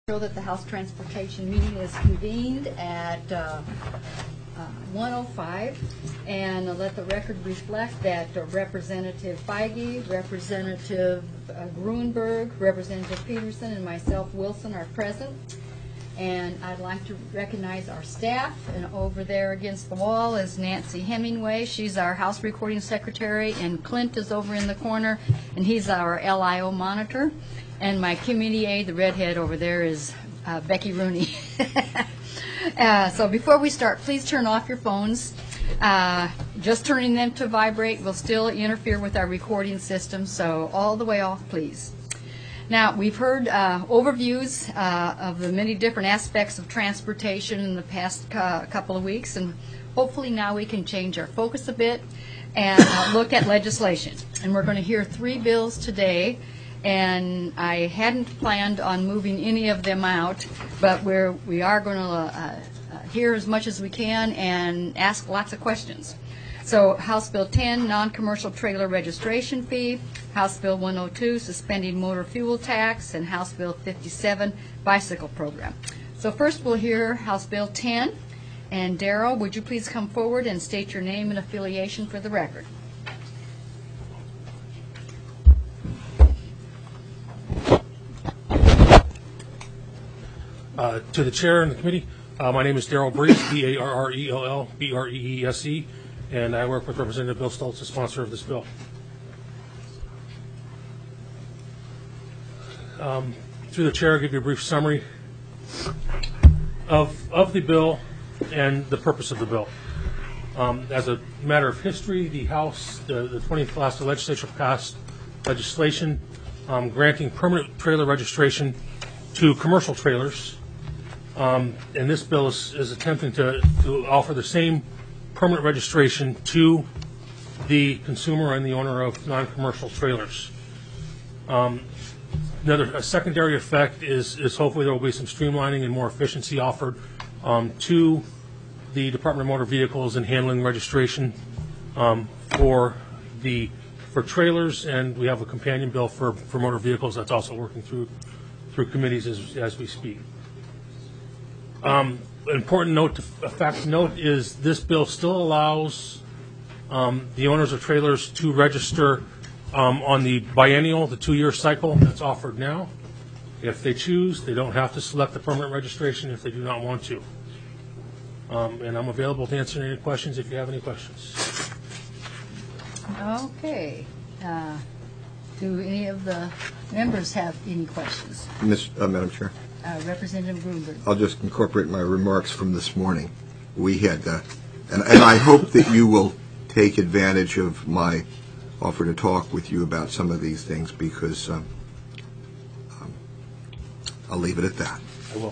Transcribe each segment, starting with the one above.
That the House Transportation meeting is convened at 1:05, and let the record reflect that Representative Feige, Representative Gruenberg, Representative Peterson, and myself, Wilson, are present. And I'd like to recognize our staff, and over there against the wall is Nancy Hemingway. She's our House Recording Secretary, and Clint is over in the corner, and he's our LIO monitor. And my committee aide, the redhead over there, is Becky Rooney. So before we start, please turn off your phones. Just turning them to vibrate will still interfere with our recording system, so all the way off, please. Now, we've heard overviews of the many different aspects of transportation in the past couple of weeks, and hopefully now we can change our focus a bit and look at legislation. And we're going to hear 3 bills today, and I hadn't planned on moving any of them out, but we are going to hear as much as we can and ask lots of questions. So House Bill 10, non-commercial trailer registration fee, House Bill 102, suspending motor fuel tax, and House Bill 57, bicycle program. So first we'll hear House Bill 10, and Darrell, would you please come forward and state your name and affiliation for the record? To the chair and the committee, my name is Darrell Breese, Darrell Breese, and I work with Representative Bill Stoltz, the sponsor of this bill. Through the chair, I'll give you a brief summary of the bill and the purpose of the bill. As a matter of history, the House, the 20th last legislature passed legislation granting permanent trailer registration to commercial trailers. And this bill is attempting to offer the same permanent registration to the consumer and the owner of non-commercial trailers. A secondary effect is hopefully there will be some streamlining and more efficiency offered to the Department of Motor Vehicles in handling registration for trailers, and we have a companion bill for motor vehicles that's also working through committees as we speak. An important note is this bill still allows the owners of trailers to register on the biennial, the 2-year cycle that's offered now. If they choose, they don't have to select the permanent registration if they do not want to. And I'm available to answer any questions if you have any questions. Okay. Do any of the members have any questions? Madam Chair. Representative Gruenberg. I'll just incorporate my remarks from this morning. We had, and I hope that you will take advantage of my offer to talk with you about some of these things, because I'll leave it at that. I will.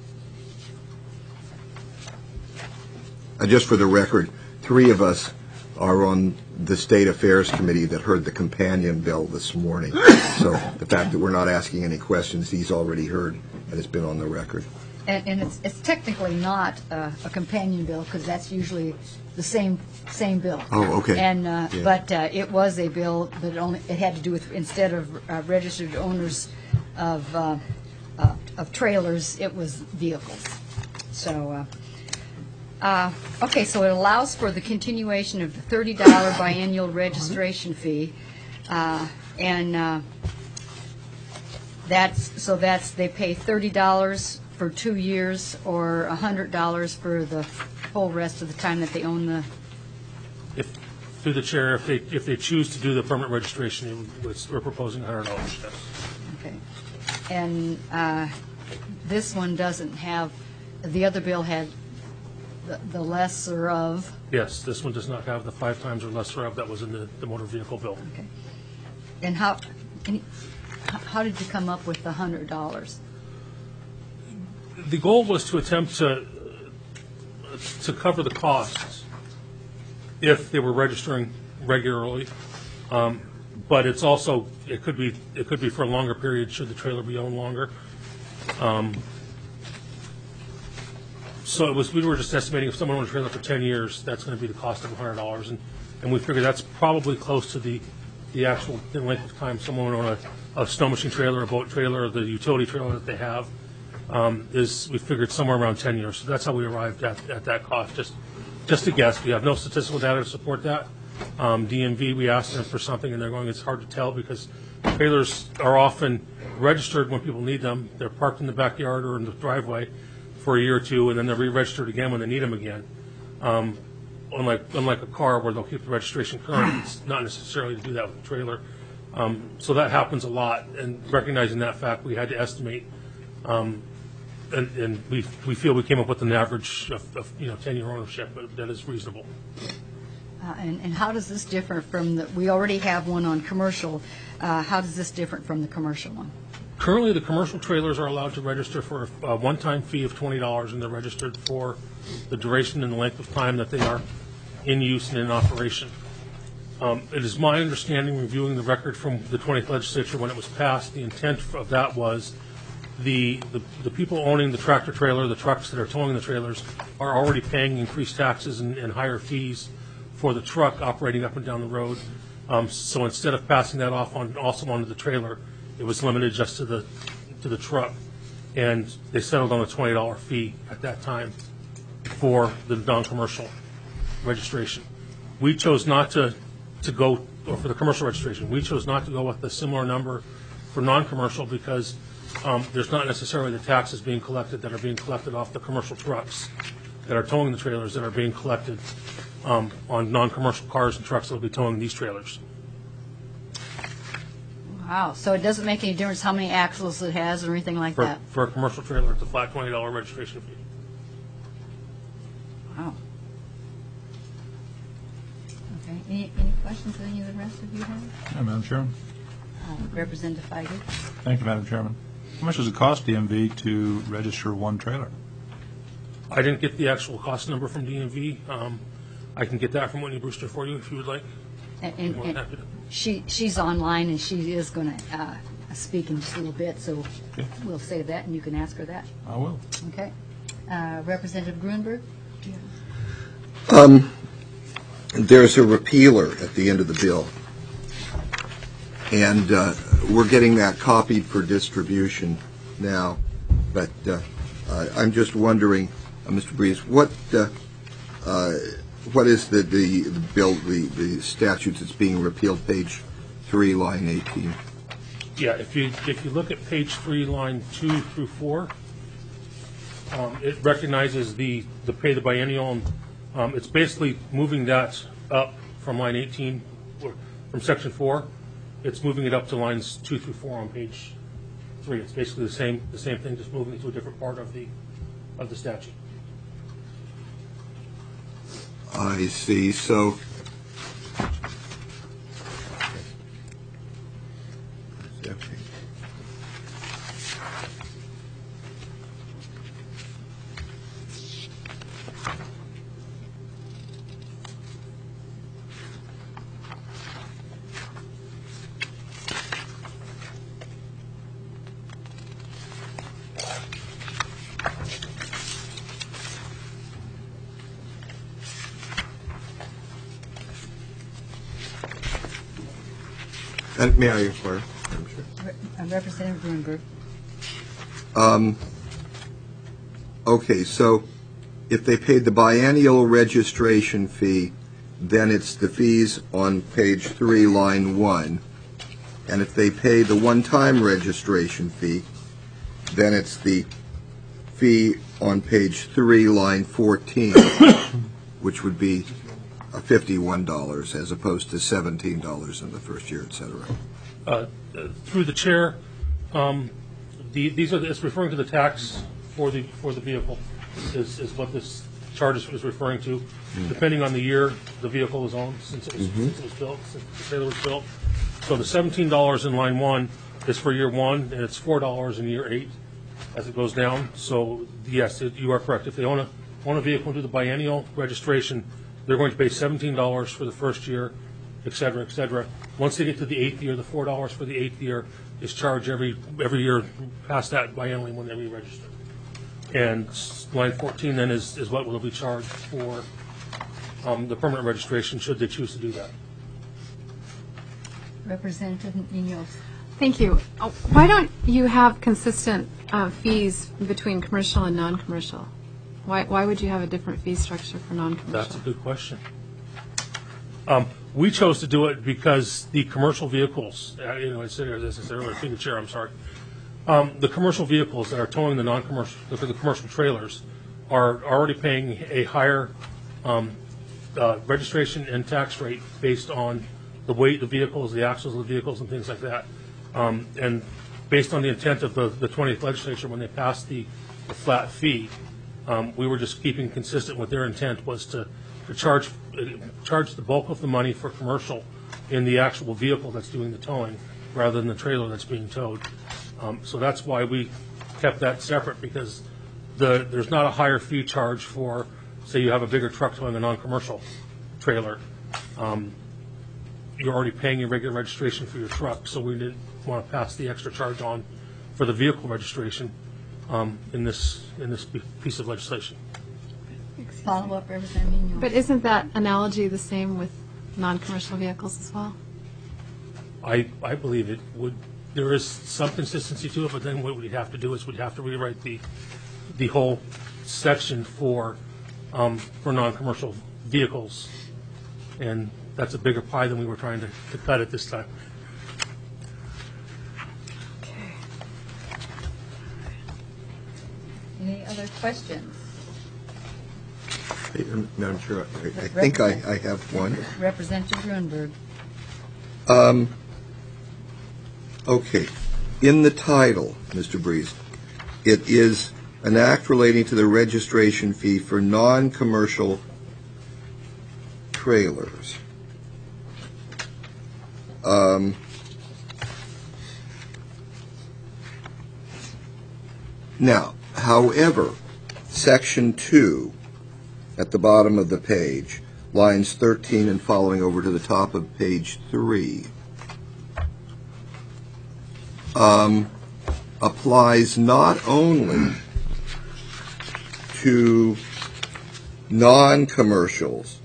Just for the record, 3 of us are on the State Affairs Committee that heard the companion bill this morning. So the fact that we're not asking any questions, he's already heard, and it's been on the record. And it's technically not a companion bill, because that's usually the same bill. Oh, okay. And yeah. But it was a bill, but it had to do with, instead of registered owners of trailers, it was vehicles. So. Okay, so it allows for the continuation of the $30 biennial registration fee, and they pay $30 for 2 years, or $100 for the whole rest of the time that they own the. Through the chair, if they choose to do the permanent registration, we're proposing $100. Yes. Okay, and this one doesn't have. The other bill had the lesser of. Yes, this one does not have the 5 times or lesser of that was in the motor vehicle bill. Okay. And how did you come up with the $100? The goal was to attempt to cover the costs if they were registering regularly, but it's also it could be for a longer period should the trailer be owned longer. So we were just estimating if someone owned a trailer for 10 years, that's going to be the cost of $100, and we figured that's probably close to the actual length of time someone would own a snow machine trailer, a boat trailer, or the utility trailer that they have. is we figured somewhere around 10 years. So that's how we arrived at that cost. Just a guess. We have no statistical data to support that. DMV, we asked them for something, and they're going, it's hard to tell because trailers are often registered when people need them. They're parked in the backyard or in the driveway for a year or two, and then they're re-registered again when they need them again. Unlike a car where they'll keep the registration current, it's not necessarily to do that with a trailer. So that happens a lot, and recognizing that fact, we had to estimate, and we feel we came up with an average of 10-year ownership, but that is reasonable. And how does this differ from we already have one on commercial. How does this differ from the commercial one? Currently, the commercial trailers are allowed to register for a one-time fee of $20, and they're registered for the duration and the length of time that they are in use and in operation. It is my understanding, reviewing the record from the 20th legislature when it was passed, the intent of that was the people owning the tractor trailer, the trucks that are towing the trailers, are already paying increased taxes and higher fees for the truck operating up and down the road. So instead of passing that off also onto the trailer, it was limited just to the truck, and they settled on a $20 fee at that time for the non-commercial registration. We chose not to go, or for the commercial registration, we chose not to go with a similar number for non-commercial because there's not necessarily the taxes being collected that are being collected off the commercial trucks that are towing the trailers that are being collected on non-commercial cars and trucks that will be towing these trailers. Wow, so it doesn't make any difference how many axles it has or anything like that? For a commercial trailer, it's a flat $20 registration fee. Wow. Okay, any questions that any of the rest of you have? Hi, Madam Chairman. Representative Feige? Thank you, Madam Chairman. How much does it cost DMV to register one trailer? I didn't get the actual cost number from DMV. I can get that from Whitney Brewster for you if you would like. And More than happy to. she's online, and she is going to speak in just a little bit, so Okay. we'll say that, and you can ask her that. I will. Okay. Representative Grunberg? There's a repealer at the end of the bill, and we're getting that copied for distribution now. But I'm just wondering, Mr. Breeze, what is the bill, the statute that's being repealed, page 3, line 18? Yeah, if you look at page 3, line 2 through 4, it recognizes the pay the biennial. It's basically moving that up from line 18, or from section 4. It's moving it up to lines 2 through 4 on page 3. It's basically the same thing, just moving it to a different part of the statute. I see. So, and may I inquire? Representative Grunberg. Okay, so if they paid the biennial registration fee, then it's the fees on page 3, line 1. And if they pay the one-time registration fee, then it's the fee on page 3, line 14, which would be $51 as opposed to $17 in the first year, et cetera. Through the chair, it's referring to the tax for the vehicle is what this chart is referring to. Depending on the year the vehicle is owned, since it was built, since the trailer was built. So the $17 in line 1 is for year 1, and it's $4 in year 8 as it goes down. So yes, you are correct. If they own a vehicle and do the biennial registration, they're going to pay $17 for the first year, et cetera, et cetera. Once they get to the 8th year, the $4 for the 8th year is charged every year past that biennially when they re-register. And line 14 then is what will be charged for the permanent registration should they choose to do that. Representative Munoz. Thank you. Why don't you have consistent fees between commercial and non-commercial? Why would you have a different fee structure for non-commercial? That's a good question. We chose to do it because the commercial vehicles, I said earlier, through the chair, I'm sorry. The commercial vehicles that are towing the non-commercial, the commercial trailers, are already paying a higher registration and tax rate based on the weight of the vehicles, the axles of the vehicles, and things like that. And based on the intent of the 20th legislature when they passed the flat fee, we were just keeping consistent with their intent was to charge the bulk of the money for commercial in the actual vehicle that's doing the towing rather than the trailer that's being towed. So that's why we kept that separate, because there's not a higher fee charge for, say you have a bigger truck towing a non-commercial trailer. You're already paying your regular registration for your truck, so we didn't want to pass the extra charge on for the vehicle registration in this piece of legislation. Follow up, Representative Mignot. But isn't that analogy the same with non-commercial vehicles as well? I believe it would. There is some consistency to it, but then what we'd have to do is we'd have to rewrite the whole section for non-commercial vehicles, and that's a bigger pie than we were trying to cut at this time. Okay. Any other questions? Madam Chair, I think I have one. Representative Grunberg. Okay. In the title, Mr. Breeze, it is an act relating to the registration fee for non-commercial trailers. Now, however, Section 2 at the bottom of the page, lines 13 and following over to the top of page 3, applies not only to non-commercials.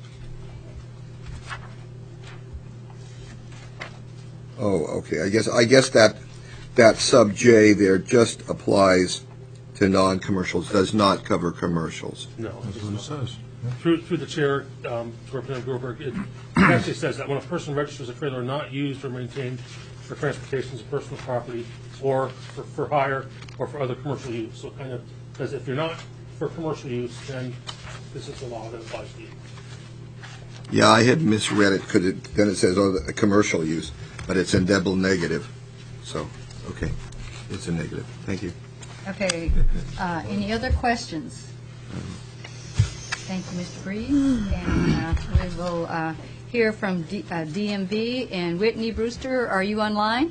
Oh, okay. I guess that sub J there just applies to non-commercials, does not cover commercials. No. That's what it says. Through the chair, to Representative Groberg, it actually says that when a person registers a trailer not used or maintained for transportation as personal property or for hire or for other commercial use. So it kind of says if you're not for commercial use, then this is the law that applies to you. Yeah, I had misread it because then it says, a commercial use, but it's in double negative. So, okay, it's a negative. Thank you. Okay, any other questions? Thank you, Mr. Breeze. And we will hear from DMV. And Whitney Brewster, are you online?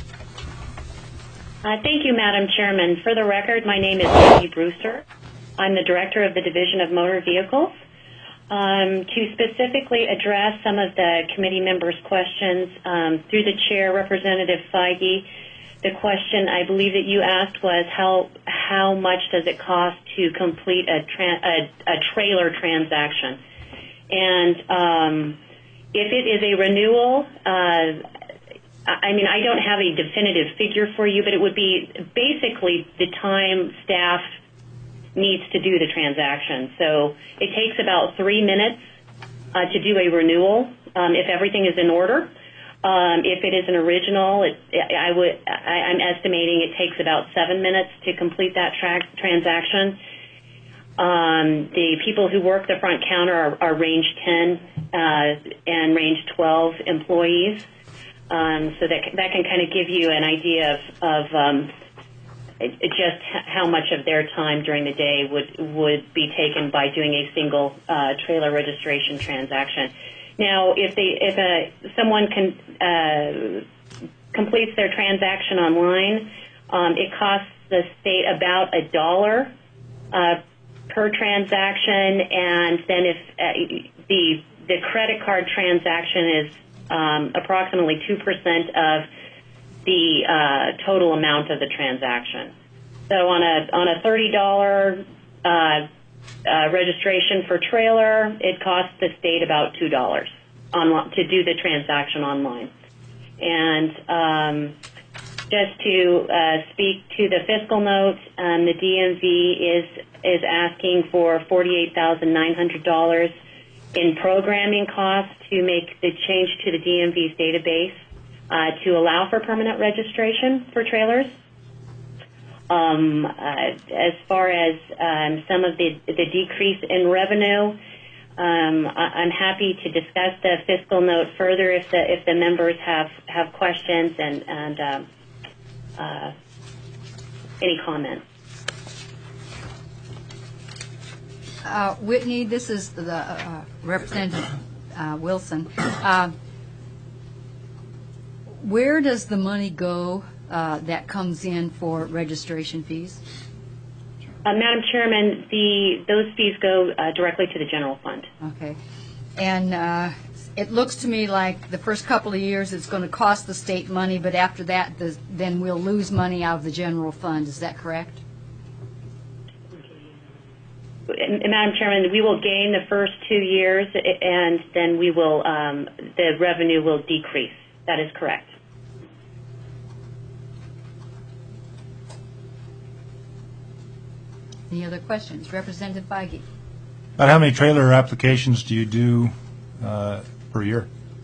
Thank you, Madam Chairman. For the record, my name is Whitney Brewster. I'm the Director of the Division of Motor Vehicles. To specifically address some of the committee members' questions, through the Chair, Representative Feige, the question I believe that you asked was how much does it cost to complete a trailer transaction? And if it is a renewal, I don't have a definitive figure for you, but it would be basically the time staff needs to do the transaction. So it takes about 3 minutes to do a renewal if everything is in order. If it is an original, I'm estimating it takes about 7 minutes to complete that transaction. The people who work the front counter are range 10 and range 12 employees. So that can kind of give you an idea of just how much of their time during the day would be taken by doing a single trailer registration transaction. Now, if someone completes their transaction online, it costs the state about $1 per transaction, and then if the credit card transaction is approximately 2% of the total amount of the transaction. So on a $30 registration for trailer, it costs the state about $2 to do the transaction online. And Just to speak to the fiscal note, the DMV is asking for $48,900 in programming costs to make the change to the DMV's database to allow for permanent registration for trailers. As far as some of the decrease in revenue, I'm happy to discuss the fiscal note further if the members have questions and any comments. Whitney, this is the Representative Wilson. Where does the money go that comes in for registration fees? Madam Chairman, those fees go directly to the general fund. Okay. And it looks to me like the first couple of years it's going to cost the state money, but after that, then we'll lose money out of the general fund. Is that correct? Madam Chairman, we will gain the first 2 years, and then we will the revenue will decrease. That is correct. Any other questions? Representative Feige. About how many trailer applications do you do per year?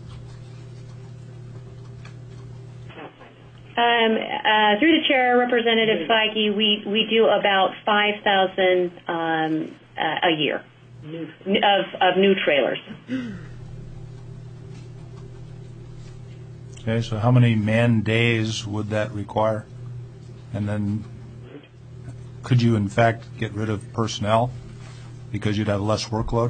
Through the chair, Representative Feige, we do about 5,000 a year of new trailers. Okay, so how many man days would that require? And then could you, in fact, get rid of personnel because you'd have less workload?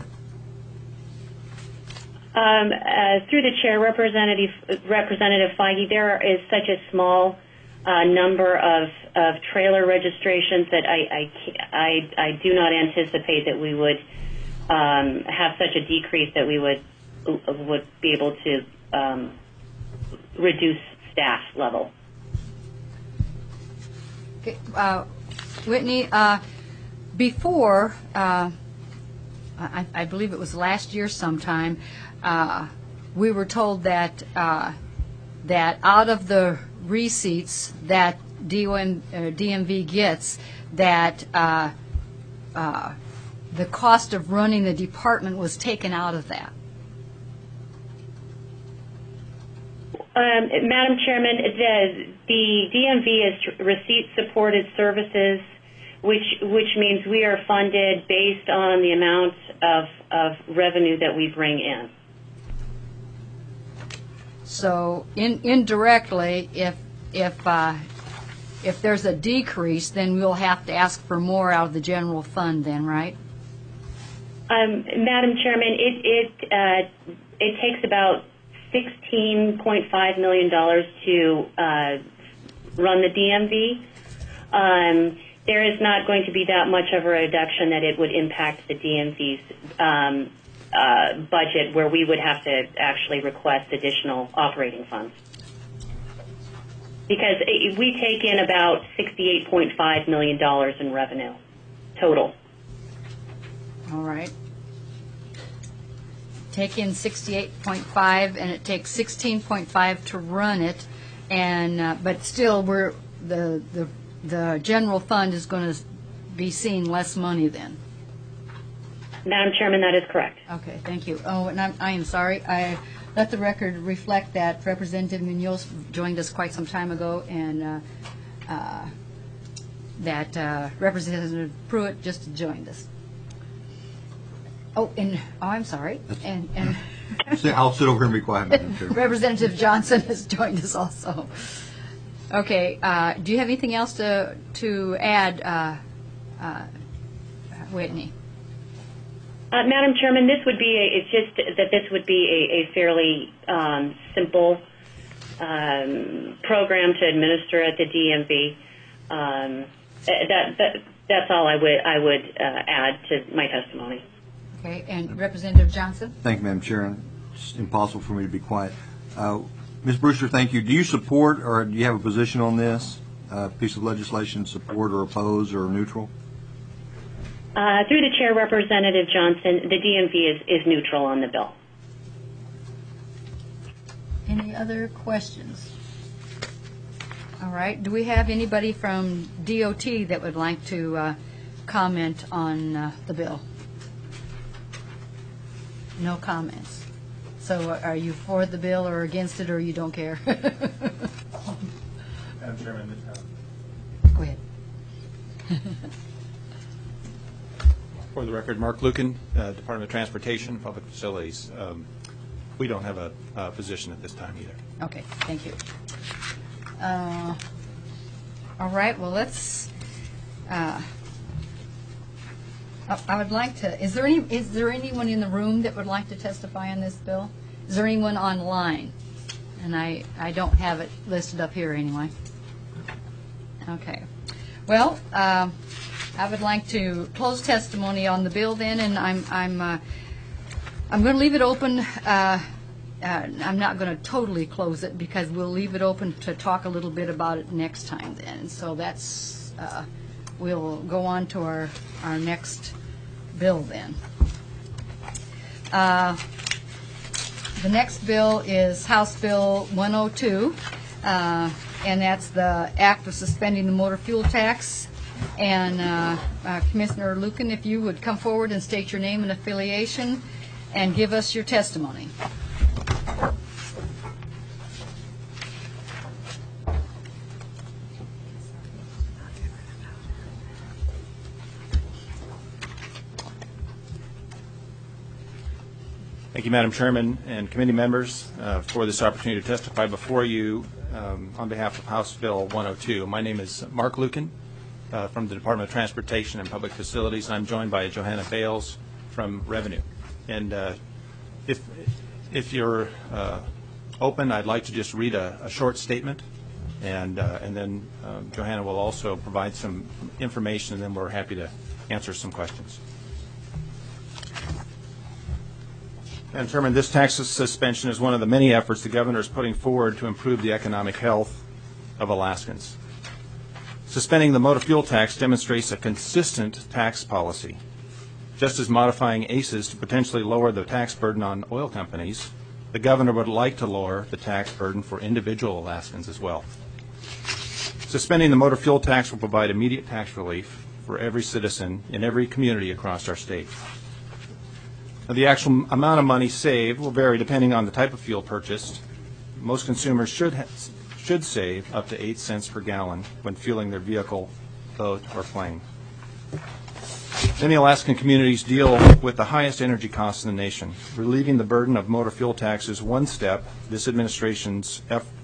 Through the chair, Representative Feige, there is such a small number of trailer registrations that I do not anticipate that we would have such a decrease that we would be able to reduce staff level. Okay, Whitney, before, I believe it was last year sometime, we were told that that out of the receipts that DMV gets, that the cost of running the department was taken out of that. Madam Chairman, the DMV is receipt-supported services, which means we are funded based on the amount of revenue that we bring in. So indirectly, if there's a decrease, then we'll have to ask for more out of the general fund then, right? Madam Chairman, it takes about $16.5 million to run the DMV. There is not going to be that much of a reduction that it would impact the DMV's budget, where we would have to actually request additional operating funds. Because we take in about $68.5 million in revenue total. All right. Take in 68.5, and it takes 16.5 to run it, and but still, the general fund is going to be seeing less money then. Madam Chairman, that is correct. Okay, thank you. Oh, and I am sorry. I let the record reflect that Representative Munoz joined us quite some time ago, and that Representative Pruitt just joined us. I'm sorry. And I'll sit over here and be quiet, Madam Chair. Representative Johnson has joined us also. Okay. Do you have anything else to add, Whitney? Madam Chairman, this would be a fairly simple program to administer at the DMV. That's all I would add to my testimony. Okay, and Representative Johnson? Thank you, Madam Chair. It's impossible for me to be quiet. Ms. Brewster, thank you. Do you support or do you have a position on this piece of legislation, support or oppose or neutral? Through the chair, Representative Johnson, the DMV is neutral on the bill. Any other questions? All right. Do we have anybody from DOT that would like to comment on the bill? No comments. So are you for the bill or against it, or you don't care? Madam Chairman, Go ahead. for the record, Mark Lucan, Department of Transportation, Public Facilities. We don't have a position at this time either. Okay, thank you. All right, well, let's, I would like to, is there anyone in the room that would like to testify on this bill? Is there anyone online? And I don't have it listed up here anyway. Okay. Well, I would like to close testimony on the bill then, and I'm going to leave it open. I'm not going to totally close it because we'll leave it open to talk a little bit about it next time then. So that's, we'll go on to our next bill then. The next bill is House Bill 102, and that's the act of suspending the motor fuel tax. And Commissioner Lucan, if you would come forward and state your name and affiliation and give us your testimony. Thank you, Madam Chairman and committee members, for this opportunity to testify before you on behalf of House Bill 102. My name is Mark Lucan from the Department of Transportation and Public Facilities. I'm joined by Johanna Bales from Revenue. And if you're open, I'd like to just read a short statement, and then Johanna will also provide some information, and then we're happy to answer some questions. Madam Chairman, this tax suspension is one of the many efforts the governor is putting forward to improve the economic health of Alaskans. Suspending the motor fuel tax demonstrates a consistent tax policy. Just as modifying ACES to potentially lower the tax burden on oil companies, the governor would like to lower the tax burden for individual Alaskans as well. Suspending the motor fuel tax will provide immediate tax relief for every citizen in every community across our state. Now, the actual amount of money saved will vary depending on the type of fuel purchased. Most consumers should save up to 8 cents per gallon when fueling their vehicle, boat, or plane. Many Alaskan communities deal with the highest energy costs in the nation. Relieving the burden of motor fuel tax is one step in this administration's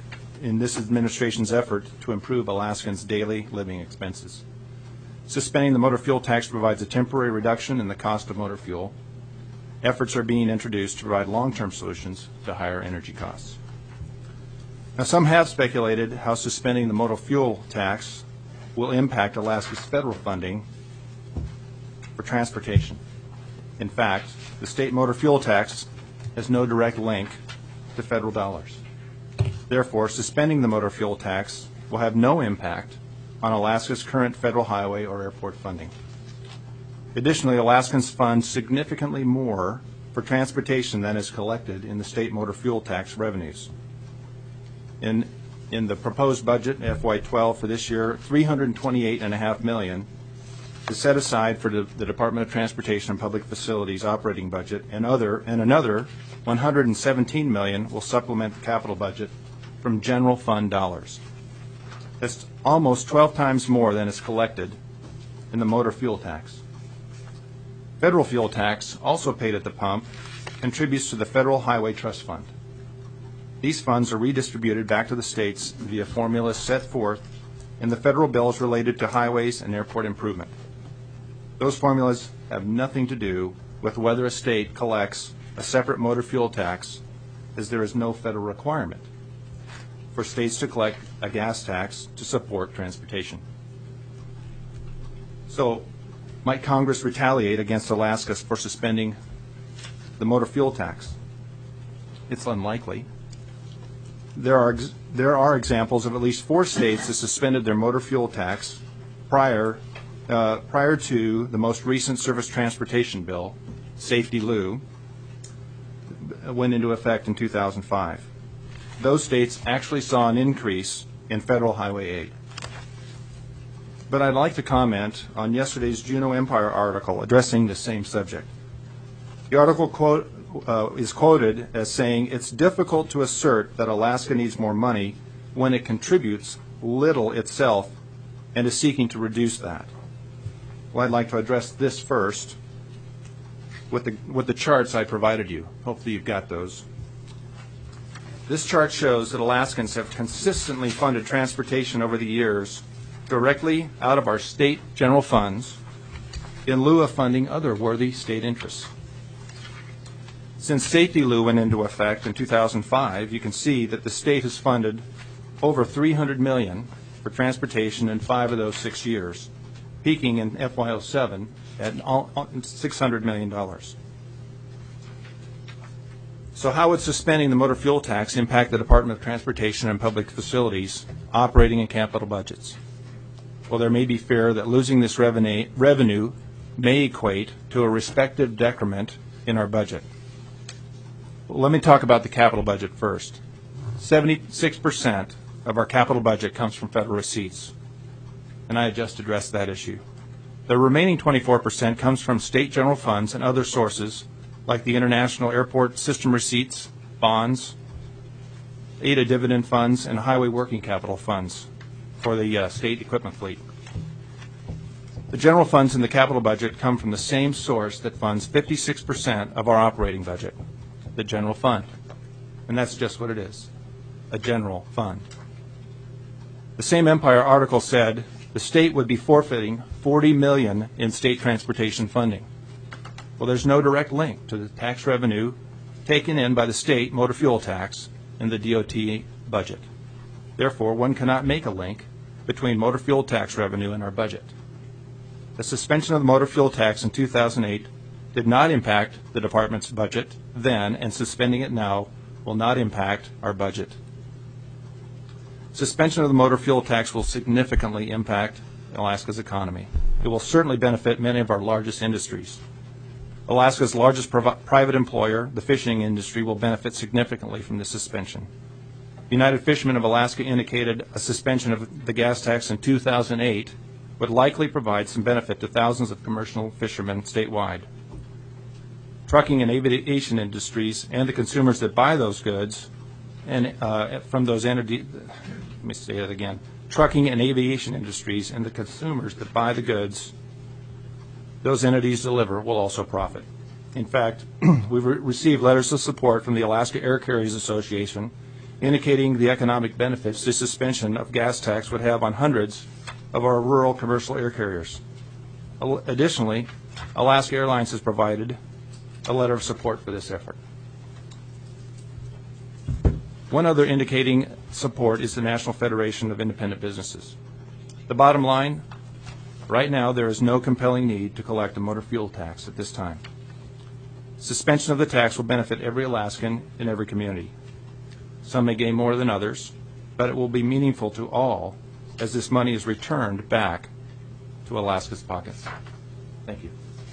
effort to improve Alaskans' daily living expenses. Suspending the motor fuel tax provides a temporary reduction in the cost of motor fuel. Efforts are being introduced to provide long-term solutions to higher energy costs. Now, some have speculated how suspending the motor fuel tax will impact Alaska's federal funding for transportation. In fact, the state motor fuel tax has no direct link to federal dollars. Therefore, suspending the motor fuel tax will have no impact on Alaska's current federal highway or airport funding. Additionally, Alaskans fund significantly more for transportation than is collected in the state motor fuel tax revenues. In the proposed budget, FY12 for this year, $328.5 million is set aside for the Department of Transportation and Public Facilities operating budget, and another $117 million will supplement the capital budget from general fund dollars. That's almost 12 times more than is collected in the motor fuel tax. Federal fuel tax, also paid at the pump, contributes to the Federal Highway Trust Fund. These funds are redistributed back to the states via formulas set forth in the federal bills related to highways and airport improvement. Those formulas have nothing to do with whether a state collects a separate motor fuel tax, as there is no federal requirement for states to collect a gas tax to support transportation. So, might Congress retaliate against Alaska for suspending the motor fuel tax? It's unlikely. There are examples of at least 4 states that suspended their motor fuel tax prior to the most recent Surface Transportation Bill, Safety Lou, went into effect in 2005. Those states actually saw an increase in federal highway aid. But I'd like to comment on yesterday's Juneau Empire article addressing the same subject. The article is quoted as saying, "It's difficult to assert that Alaska needs more money when it contributes little itself and is seeking to reduce that." Well, I'd like to address this first with the charts I provided you. Hopefully you've got those. This chart shows that Alaskans have consistently funded transportation over the years directly out of our state general funds in lieu of funding other worthy state interests. Since Safety Lou went into effect in 2005, you can see that the state has funded over $300 million for transportation in 5 of those 6 years, peaking in FY07 at $600 million. So how would suspending the motor fuel tax impact the Department of Transportation and Public Facilities operating and capital budgets? Well, there may be fear that losing this revenue may equate to a respective decrement in our budget. Well, let me talk about the capital budget first. 76% of our capital budget comes from federal receipts, and I just addressed that issue. The remaining 24% comes from state general funds and other sources like the International Airport System receipts, bonds, ADA dividend funds, and highway working capital funds for the state equipment fleet. The general funds in the capital budget come from the same source that funds 56% of our operating budget, the general fund. And that's just what it is, a general fund. The same Empire article said the state would be forfeiting $40 million in state transportation funding. Well, there's no direct link to the tax revenue taken in by the state motor fuel tax and the DOT budget. Therefore, one cannot make a link between motor fuel tax revenue and our budget. The suspension of the motor fuel tax in 2008 did not impact the department's budget then, and suspending it now will not impact our budget. Suspension of the motor fuel tax will significantly impact Alaska's economy. It will certainly benefit many of our largest industries. Alaska's largest private employer, the fishing industry, will benefit significantly from this suspension. United Fishermen of Alaska indicated a suspension of the gas tax in 2008 would likely provide some benefit to thousands of commercial fishermen statewide. Trucking and aviation industries and the consumers that buy those goods and from those entities, let me say that again, trucking and aviation industries and the consumers that buy the goods those entities deliver will also profit. In fact, we've received letters of support from the Alaska Air Carriers Association indicating the economic benefits the suspension of gas tax would have on hundreds of our rural commercial air carriers. Additionally, Alaska Airlines has provided a letter of support for this effort. One other indicating support is the National Federation of Independent Businesses. The bottom line, right now there is no compelling need to collect a motor fuel tax at this time. Suspension of the tax will benefit every Alaskan in every community. Some may gain more than others, but it will be meaningful to all as this money is returned back to Alaska's pockets. Thank you.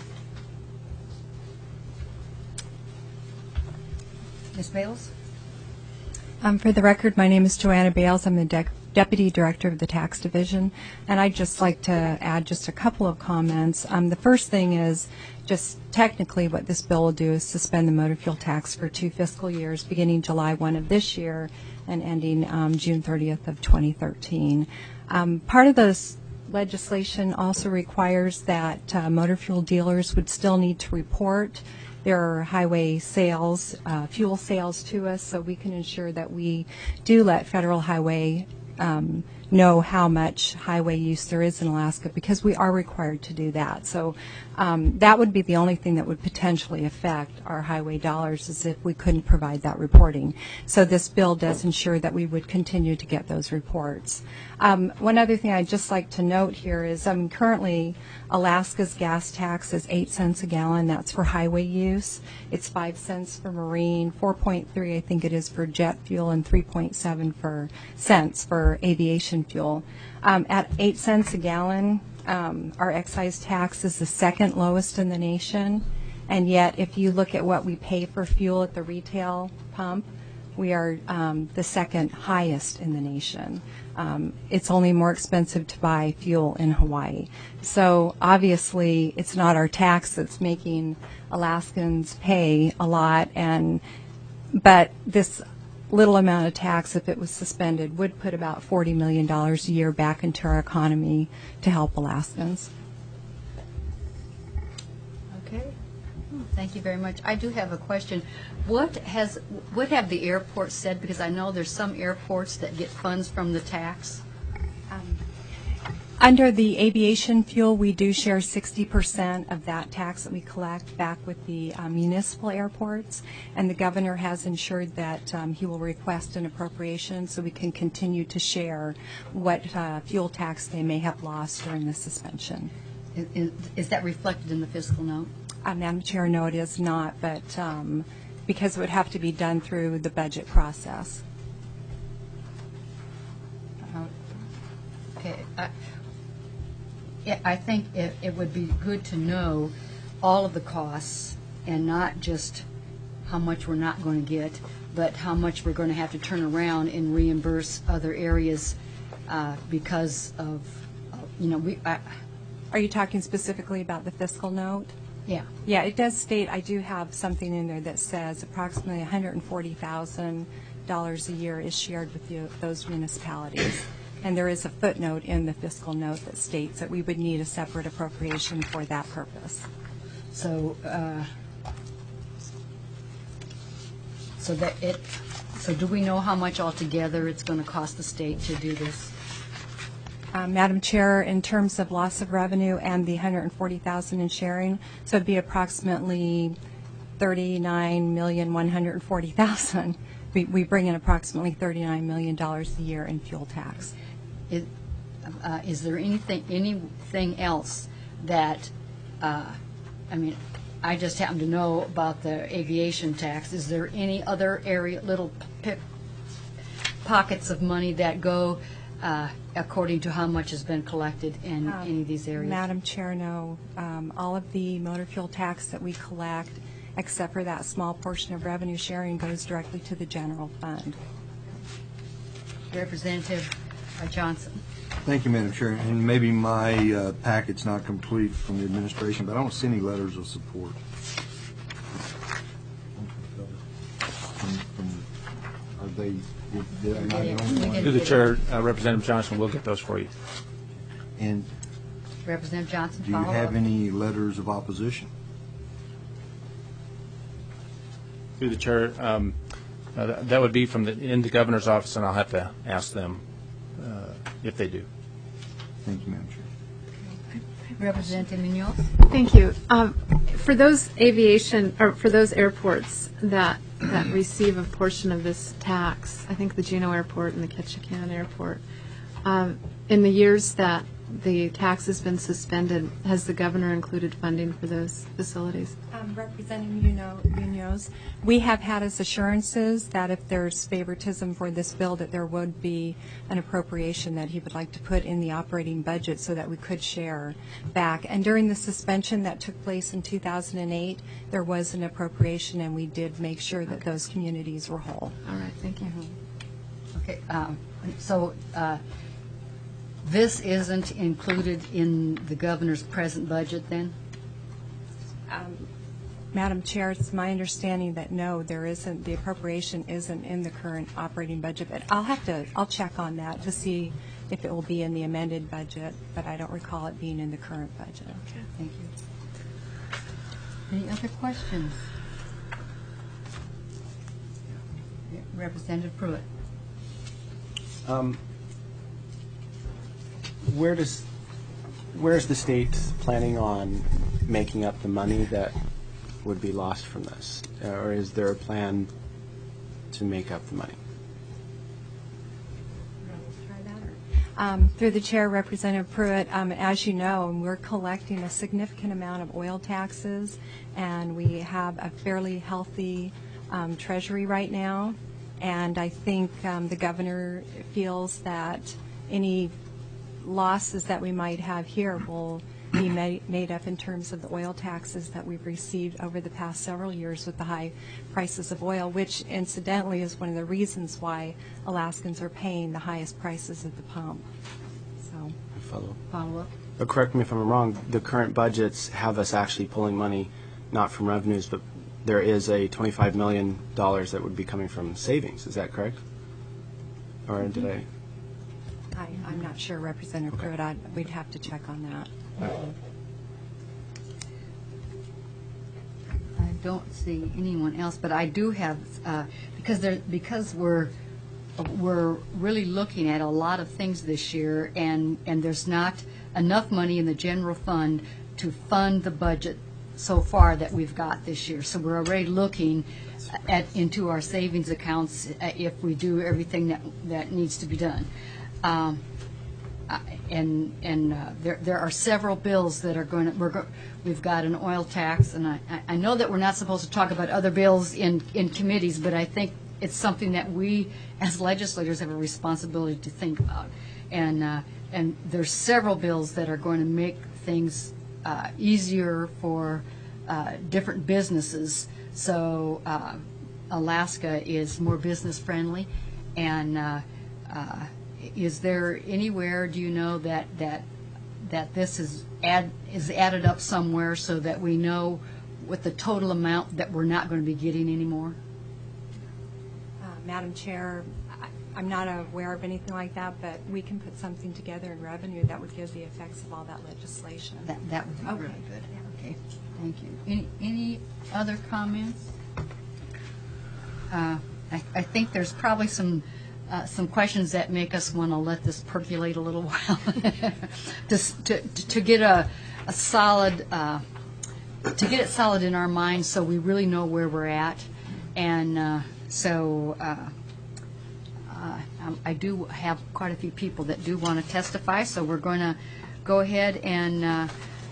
Ms. Bales? For the record, my name is Joanna Bales. I'm the Deputy Director of the Tax Division, and I'd just like to add just a couple of comments. The first thing is just technically what this bill will do is suspend the motor fuel tax for 2 fiscal years, beginning July 1 of this year and ending June 30th of 2013. Part of this legislation also requires that motor fuel dealers would still need to report their highway sales, fuel sales to us, so we can ensure that we do let Federal Highway know how much highway use there is in Alaska, because we are required to do that. So that would be the only thing that would potentially affect our highway dollars, is if we couldn't provide that reporting. So this bill does ensure that we would continue to get those reports. One other thing I'd just like to note here is currently Alaska's gas tax is 8 cents a gallon. That's for highway use. It's 5 cents for marine, 4.3 I think it is for jet fuel, and 3.7 cents for aviation fuel. At 8 cents a gallon, our excise tax is the second lowest in the nation, and yet if you look at what we pay for fuel at the retail pump, we are the second highest in the nation. It's only more expensive to buy fuel in Hawaii. So obviously, it's not our tax that's making Alaskans pay a lot, but this little amount of tax, if it was suspended, would put about $40 million a year back into our economy to help Alaskans. Okay. Thank you very much. I do have a question. What have the airports said? Because I know there's some airports that get funds from the tax. Under the aviation fuel, we do share 60% of that tax that we collect back with the municipal airports, and the governor has ensured that he will request an appropriation so we can continue to share what fuel tax they may have lost during the suspension. Is that reflected in the fiscal note? Madam Chair, no, it is not, but because it would have to be done through the budget process. Okay. I think it would be good to know all of the costs and not just how much we're not going to get, but how much we're going to have to turn around and reimburse other areas because of, Are you talking specifically about the fiscal note? Yeah. Yeah, it does state, I do have something in there that says approximately $140,000 a year is shared with those municipalities. And there is a footnote in the fiscal note that states that we would need a separate appropriation for that purpose. So, so do we know how much altogether it's going to cost the state to do this? Madam Chair, in terms of loss of revenue and the $140,000 in sharing, so it'd be approximately $39,140,000. We bring in approximately $39 million a year in fuel tax. Is there anything else that, I just happen to know about the aviation tax. Is there any other area, little pockets of money that go according to how much has been collected in any of these areas? Madam Chair, no. All of the motor fuel tax that we collect, except for that small portion of revenue sharing, goes directly to the general fund. Representative Johnson. Thank you, Madam Chair. And maybe my packet's not complete from the administration, but I don't see any letters of support. Are they? Am I the only one? Through the chair, Representative Johnson, we'll get those for you. And Representative Johnson, do you follow have up? any letters of opposition? Through the chair, that would be in the governor's office, and I'll have to ask them if they do. Thank you, Madam Chair. Representative Munoz. Thank you. For those airports that receive a portion of this tax, I think the Juneau Airport and the Ketchikan Airport, in the years that the tax has been suspended, has the governor included funding for those facilities? Representative Munoz, we have had his assurances that if there's favoritism for this bill, that there would be an appropriation that he would like to put in the operating budget so that we could share back. And during the suspension that took place in 2008, there was an appropriation, and we did make sure that those communities were whole. All right, thank you. Okay, so this isn't included in the governor's present budget then? Madam Chair, it's my understanding that no, there isn't. The appropriation isn't in the current operating budget, but I'll check on that to see if it will be in the amended budget, but I don't recall it being in the current budget. Okay, thank you. Any other questions? Representative Pruitt. Where is the state planning on making up the money that would be lost from this? Or is there a plan to make up the money? Through the chair, Representative Pruitt, as you know, we're collecting a significant amount of oil taxes, and we have a fairly healthy treasury right now. And I think the governor feels that any losses that we might have here will be made up in terms of the oil taxes that we've received over the past several years with the high prices of oil, which incidentally is one of the reasons why Alaskans are paying the highest prices at the pump. So, Follow up. But correct me if I'm wrong, the current budgets have us actually pulling money not from revenues, but there is a $25 million that would be coming from savings. Is that correct? Or did I? I'm not sure, Representative Pruitt. We'd have to check on that. I don't see anyone else, but I do have, because we're really looking at a lot of things this year, and there's not enough money in the general fund to fund the budget so far that we've got this year. So we're already looking into our savings accounts if we do everything that needs to be done. There are several bills that are going to, we've got an oil tax, and I know that we're not supposed to talk about other bills in committees, but I think it's something that we as legislators have a responsibility to think about. And there's several bills that are going to make things easier for different businesses. So Alaska is more business friendly, and is there anywhere, do you know, that this is added up somewhere so that we know what the total amount that we're not going to be getting anymore? Madam Chair, I'm not aware of anything like that, but we can put something together in revenue that would give the effects of all that legislation. That would be really good. Okay, thank you. Any other comments? I think there's probably some questions that make us want to let this percolate a little while, to get a solid, to get it solid in our minds, so we really know where we're at, and I do have quite a few people that do want to testify, so we're going to go ahead and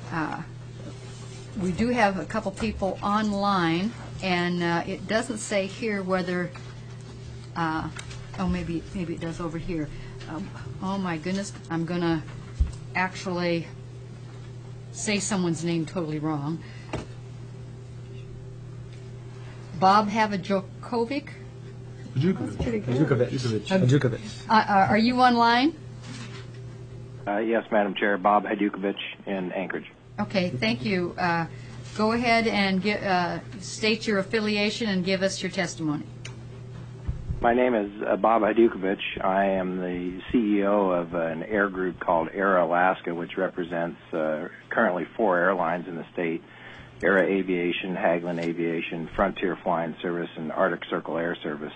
we do have a couple people online, and it doesn't say here whether. Oh, maybe it does over here. Oh my goodness, I'm going to actually say someone's name totally wrong. Bob Havajokovic? Hajukovic. Are you online? Yes, Madam Chair. Bob Hajukovic in Anchorage. Okay, thank you. Go ahead and state your affiliation and give us your testimony. My name is Bob Hajukovic. I am the CEO of an air group called Air Alaska, which represents currently 4 airlines in the state: Era Aviation, Hagelin Aviation, Frontier Flying Service, and Arctic Circle Air Service.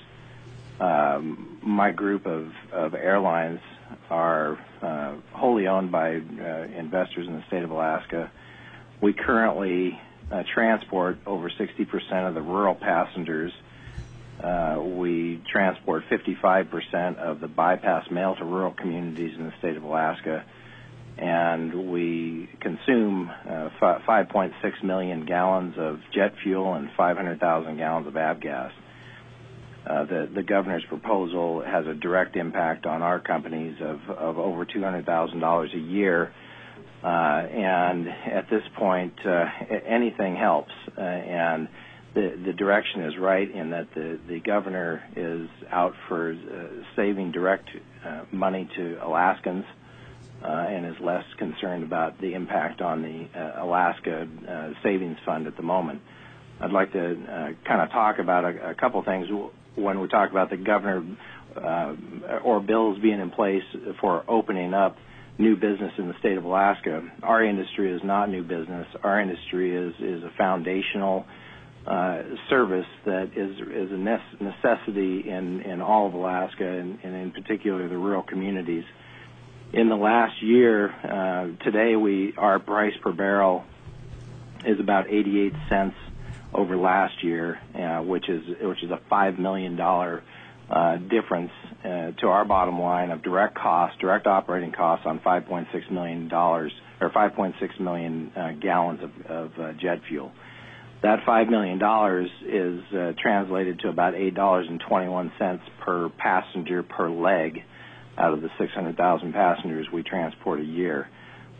My group of airlines are wholly owned by investors in the state of Alaska. We currently transport over 60% of the rural passengers. We transport 55% of the bypass mail to rural communities in the state of Alaska, and we consume 5.6 million gallons of jet fuel and 500,000 gallons of avgas. The governor's proposal has a direct impact on our companies of over $200,000 a year, and at this point, anything helps. And the direction is right in that the governor is out for saving direct money to Alaskans and is less concerned about the impact on the Alaska Savings Fund at the moment. I'd like to kind of talk about a couple things when we talk about the governor or bills being in place for opening up new business in the state of Alaska. Our industry is not new business. Our industry is a foundational service that is a necessity in all of Alaska, and in particular the rural communities. In the last year, today our price per barrel is about 88 cents over last year, which is a $5 million difference to our bottom line of direct operating costs on $5.6 million or 5.6 million gallons of jet fuel. That $5 million is translated to about $8.21 per passenger per leg out of the 600,000 passengers we transport a year.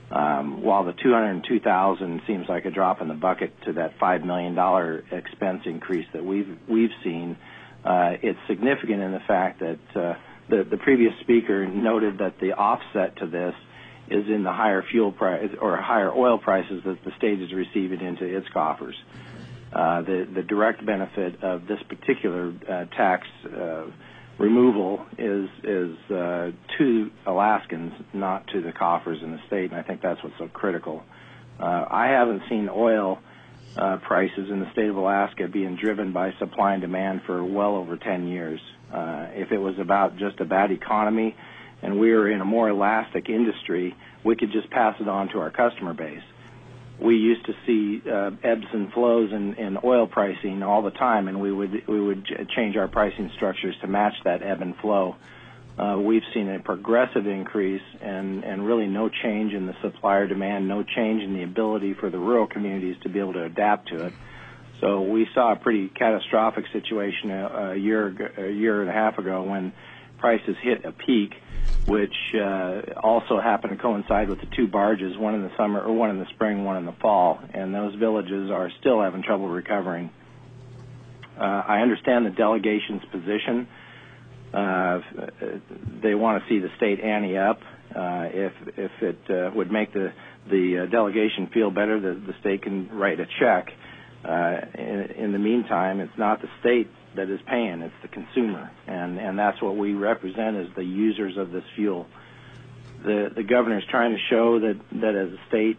While the $202,000 seems like a drop in the bucket to that $5 million expense increase that we've seen, it's significant in the fact that the previous speaker noted that the offset to this is in the higher fuel price or higher oil prices that the state is receiving into its coffers. The direct benefit of this particular tax removal is to Alaskans, not to the coffers in the state, and I think that's what's so critical. I haven't seen oil prices in the state of Alaska being driven by supply and demand for well over 10 years. If it was about just a bad economy and we were in a more elastic industry, we could just pass it on to our customer base. We used to see ebbs and flows in oil pricing all the time, and we would change our pricing structures to match that ebb and flow. We've seen a progressive increase and really no change in the supply or demand, no change in the ability for the rural communities to be able to adapt to it. So we saw a pretty catastrophic situation a year and a half ago when prices hit a peak, which also happened to coincide with the two barges, one in the summer, or one in the spring, one in the fall, and those villages are still having trouble recovering. I understand the delegation's position. They want to see the state ante up. If it would make the delegation feel better, the state can write a check. In the meantime, it's not the state that is paying, it's the consumer, and that's what we represent as the users of this fuel. The governor is trying to show that as a state,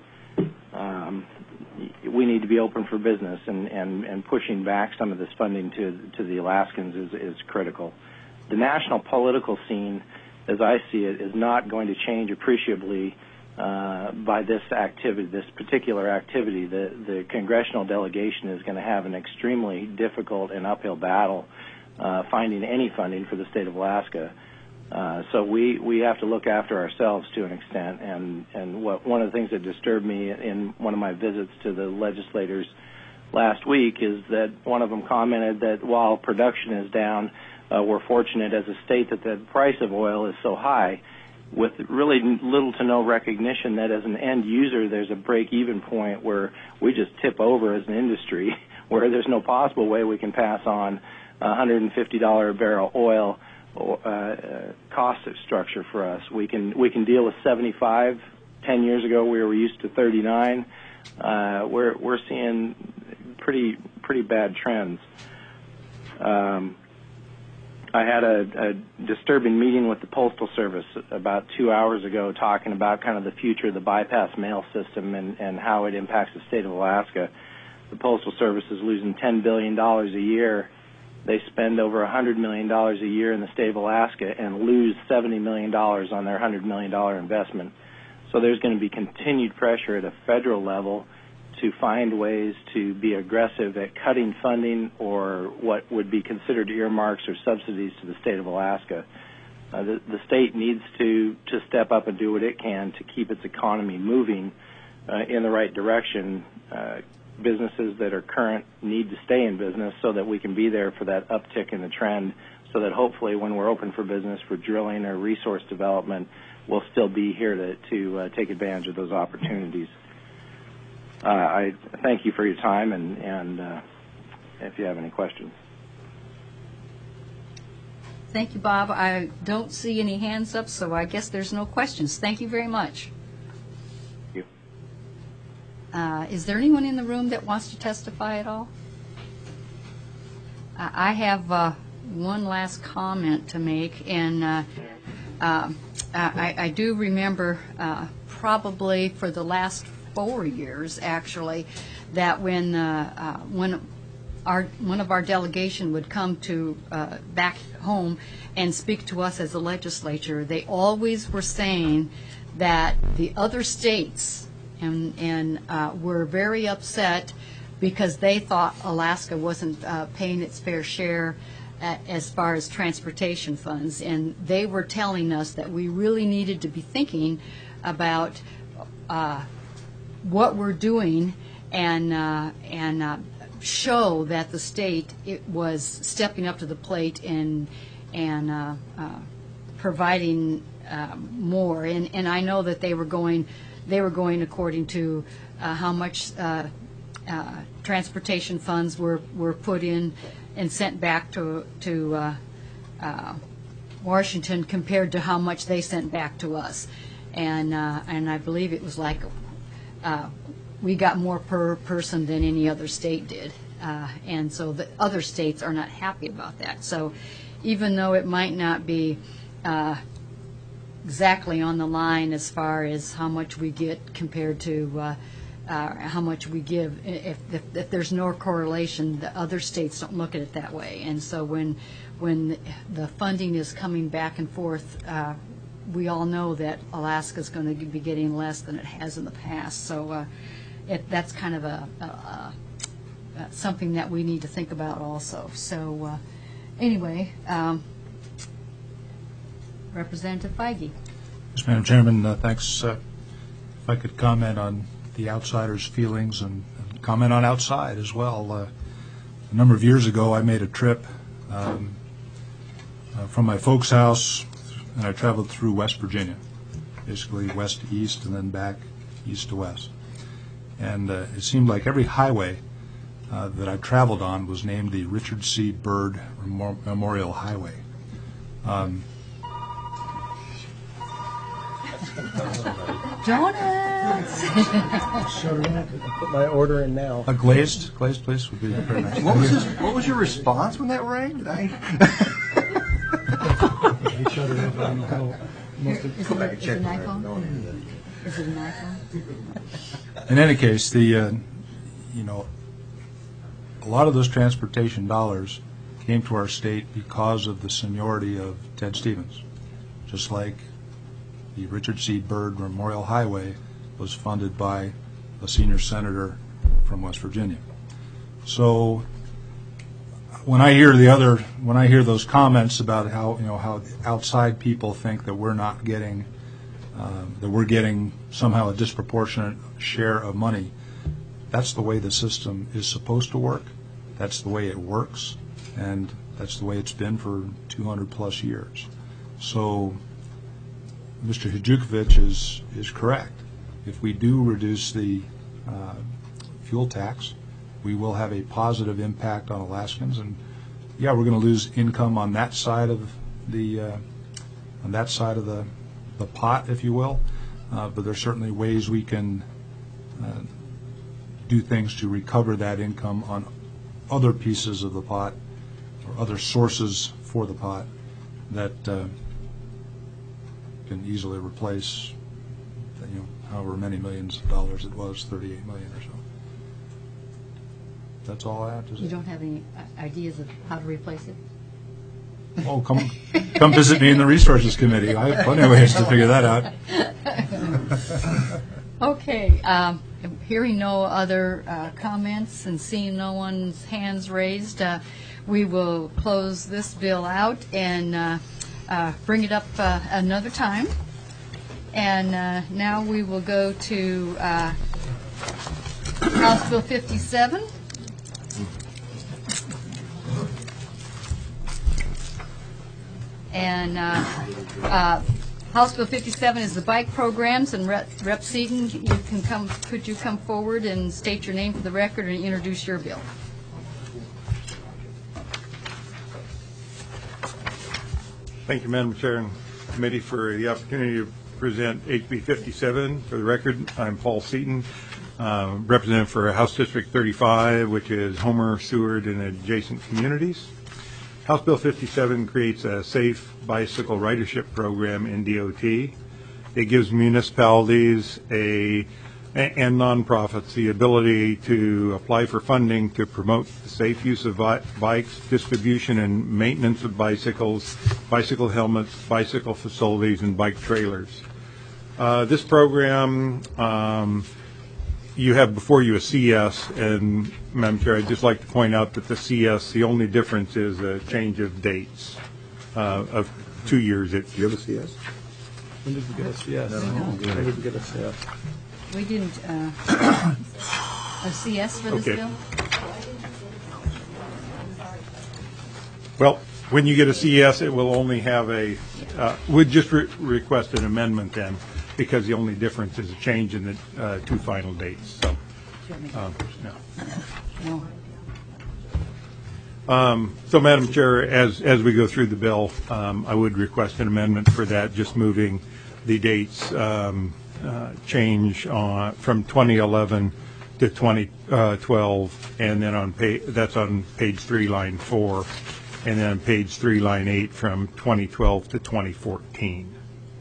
we need to be open for business, and pushing back some of this funding to the Alaskans is critical. The national political scene, as I see it, is not going to change appreciably by this activity, this particular activity. The congressional delegation is going to have an extremely difficult and uphill battle finding any funding for the state of Alaska. So we have to look after ourselves to an extent. And one of the things that disturbed me in one of my visits to the legislators last week is that one of them commented that while production is down, we're fortunate as a state that the price of oil is so high, with really little to no recognition that as an end user there's a break-even point where we just tip over as an industry, where there's no possible way we can pass on $150 a barrel oil cost structure for us. We can deal with 75. 10 years ago we were used to 39. We're seeing pretty bad trends. I had a disturbing meeting with the Postal Service about 2 hours ago talking about kind of the future of the bypass mail system and how it impacts the state of Alaska. The Postal Service is losing $10 billion a year. They spend over $100 million a year in the state of Alaska and lose $70 million on their $100 million investment. So there's going to be continued pressure at a federal level to find ways to be aggressive at cutting funding or what would be considered earmarks or subsidies to the state of Alaska. The state needs to step up and do what it can to keep its economy moving in the right direction. Businesses that are current need to stay in business so that we can be there for that uptick in the trend, so that hopefully when we're open for business for drilling or resource development, we'll still be here to take advantage of those opportunities. I thank you for your time, and if you have any questions. Thank you, Bob. I don't see any hands up, so I guess there's no questions. Thank you very much. Thank you. Is there anyone in the room that wants to testify at all? I have one last comment to make, and I do remember probably for the last 4 years, actually, that when one of our delegation would come to back home and speak to us as a legislature, they always were saying that the other states and were very upset because they thought Alaska wasn't paying its fair share as far as transportation funds, and they were telling us that we really needed to be thinking about what we're doing and show that the state was stepping up to the plate and providing more. And I know that they were going they were going according to how much transportation funds were put in and sent back to Washington compared to how much they sent back to us. And I believe it was like we got more per person than any other state did. And so the other states are not happy about that. So even though it might not be exactly on the line as far as how much we get compared to how much we give, if there's no correlation, the other states don't look at it that way. And so when the funding is coming back and forth, we all know that Alaska's going to be getting less than it has in the past. So that's kind of something that we need to think about also. So anyway, Representative Feige. Yes, Madam Chairman, thanks. If I could comment on the outsider's feelings and comment on outside as well. A number of years ago, I made a trip from my folks' house, and I traveled through West Virginia, basically west to east and then back east to west. And it seemed like every highway that I traveled on was named the Richard C. Byrd Memorial Highway. Donuts! Put my order in now. A glazed, please, would be very nice. What was your response when that rang? Is it an iPhone? Is it an iPhone? In any case, a lot of those transportation dollars came to our state because of the seniority of Ted Stevens, just like the Richard C. Byrd Memorial Highway was funded by a senior senator from West Virginia. So when I hear those comments about how outside people think that we're not getting that we're getting somehow a disproportionate share of money, that's the way the system is supposed to work. That's the way it works, and that's the way it's been for 200 plus years. So Mr. Hajdukovic is correct. If we do reduce the fuel tax, we will have a positive impact on Alaskans, and yeah, we're going to lose income on that side of the pot, if you will. But there's certainly ways we can do things to recover that income on other pieces of the pot or other sources for the pot that can easily replace, however many millions of dollars it was, 38 million or so. That's all I have to say. You don't have any ideas of how to replace it? Oh, come visit me in the Resources Committee. I have plenty of ways to figure that out. Okay. Hearing no other comments and seeing no one's hands raised, we will close this bill out and bring it up another time. And now we will go to House Bill 57. And House Bill 57 is the bike programs, and Rep. Seaton, could you come forward and state your name for the record and introduce your bill? Thank you, Madam Chair and Committee, for the opportunity to present HB 57. For the record, I'm Paul Seaton, representative for House District 35, which is Homer, Seward, and adjacent communities. House Bill 57 creates a safe bicycle ridership program in DOT. It gives municipalities and nonprofits the ability to apply for funding to promote the safe use of bikes, distribution and maintenance of bicycles, bicycle helmets, bicycle facilities, and bike trailers. This program, you have before you a CS, and Madam Chair, I'd just like to point out that the CS, the only difference is a change of dates of 2 years. Do you have a CS? When did we get a CS? When did we get a CS? We didn't, a CS for this bill? Well, when you get a CS, it will only have we'd just request an amendment then. because the only difference is a change in the two final dates. So, so, Madam Chair, as we go through the bill, I would request an amendment for that, just moving the dates change from 2011 to 2012, and then that's on page 3, line 4, and then on page 3, line 8, from 2012 to 2014.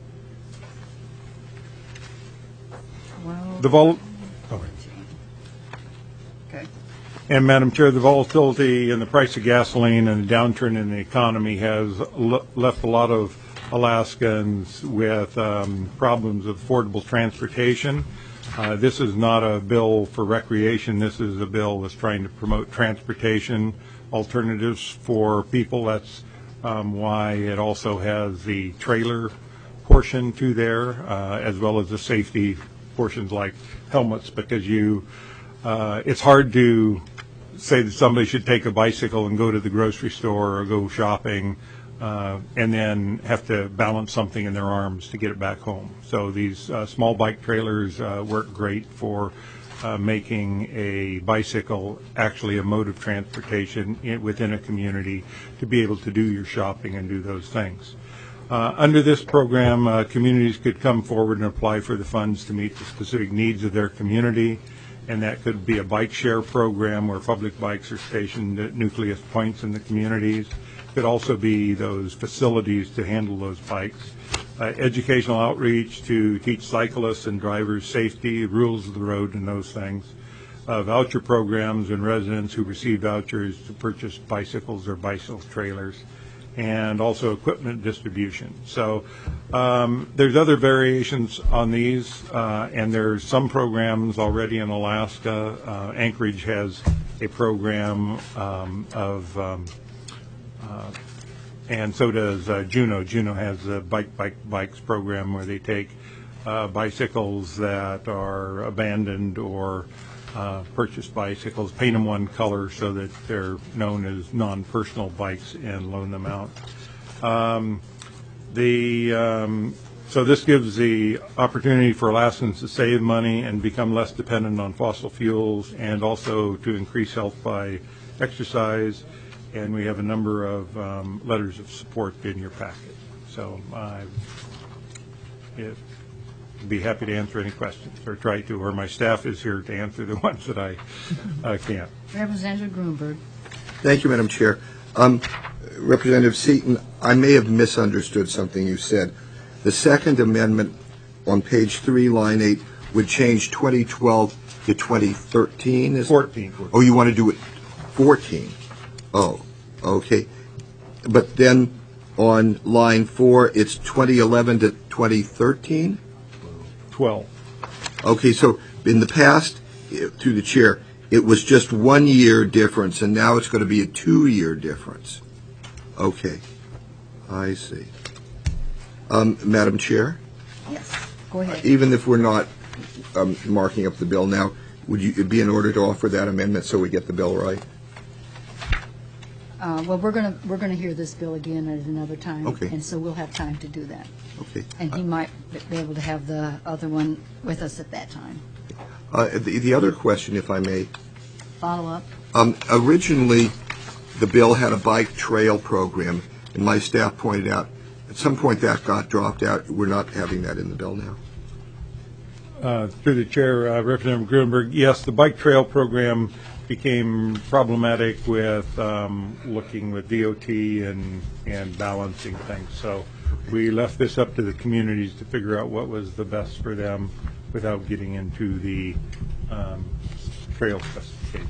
Okay. And Madam Chair, the volatility in the price of gasoline and the downturn in the economy has left a lot of Alaskans with problems of affordable transportation. This is not a bill for recreation. This is a bill that's trying to promote transportation alternatives for people. That's why it also has the trailer portion to there, as well as the safety portions like helmets, because it's hard to say that somebody should take a bicycle and go to the grocery store or go shopping and then have to balance something in their arms to get it back home. So these small bike trailers work great for making a bicycle actually a mode of transportation within a community to be able to do your shopping and do those things. Under this program, communities could come forward and apply for the funds to meet the specific needs of their community, and that could be a bike share program where public bikes are stationed at nucleus points in the communities. It could also be those facilities to handle those bikes. Educational outreach to teach cyclists and drivers safety, rules of the road, and those things. Voucher programs and residents who receive vouchers to purchase bicycles or bicycle trailers, and also equipment distribution. So there's other variations on these, and there's some programs already in Alaska. Anchorage has a program and so does Juneau. Juneau has a bikes program where they take bicycles that are abandoned or purchased bicycles, paint them one color so that they're known as non-personal bikes, and loan them out. So this gives the opportunity for Alaskans to save money and become less dependent on fossil fuels, and also to increase health by exercise. And we have a number of letters of support in your packet. So I'd be happy to answer any questions, or try to, or my staff is here to answer the ones that I can't. Representative Grunberg. Thank you, Madam Chair. Representative Seaton, I may have misunderstood something you said. The second amendment on page 3, line 8, would change 2012 to 2013? 14. Oh, you want to do it 14? Oh, okay. But then on line 4, it's 2011 to 2013? 12. Okay, so in the past, through the chair, it was just 1 year difference, and now it's going to be a 2-year difference. Okay, I see. Madam Chair? Yes, go ahead. Even if we're not marking up the bill now, would you be in order to offer that amendment so we get the bill right? Well, we're gonna hear this bill again at another time. Okay. And so we'll have time to do that. Okay. And he might be able to have the other one with us at that time. The other question, if I may. Follow up. Originally, the bill had a bike trail program, and my staff pointed out at some point that got dropped out. We're not having that in the bill now. Through the chair, Representative Grunberg, yes, the bike trail program became problematic with looking with DOT and balancing things. So we left this up to the communities to figure out what was the best for them without getting into the trail specification.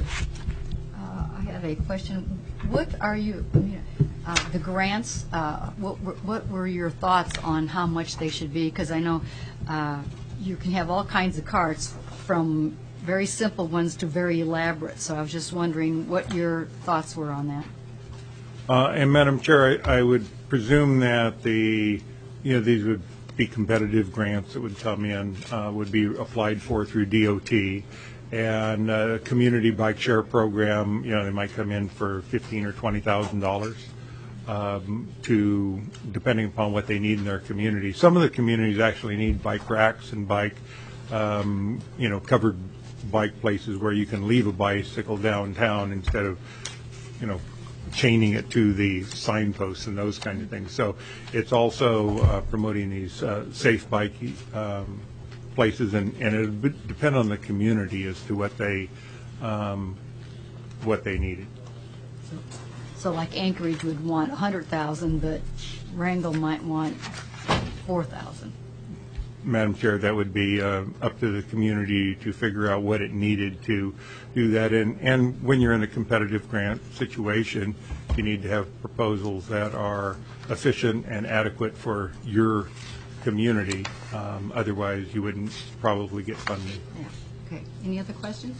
I have a question. What are you, the grants, what were your thoughts on how much they should be? Because I know you can have all kinds of carts, from very simple ones to very elaborate. So I was just wondering what your thoughts were on that. And Madam Chair, I would presume that these would be competitive grants that would come in, would be applied for through DOT. And a community bike share program, they might come in for $15,000 or $20,000. to depending upon what they need in their community. Some of the communities actually need bike racks and bike, covered bike places where you can leave a bicycle downtown instead of, chaining it to the signposts and those kind of things. So it's also promoting these safe bike places, and it would depend on the community as to what they needed. So like Anchorage would want 100,000, but Wrangell might want 4,000. Madam Chair, that would be up to the community to figure out what it needed to do that. And when you're in a competitive grant situation, you need to have proposals that are efficient and adequate for your community. Otherwise, you wouldn't probably get funding. Yeah. Okay. Any other questions?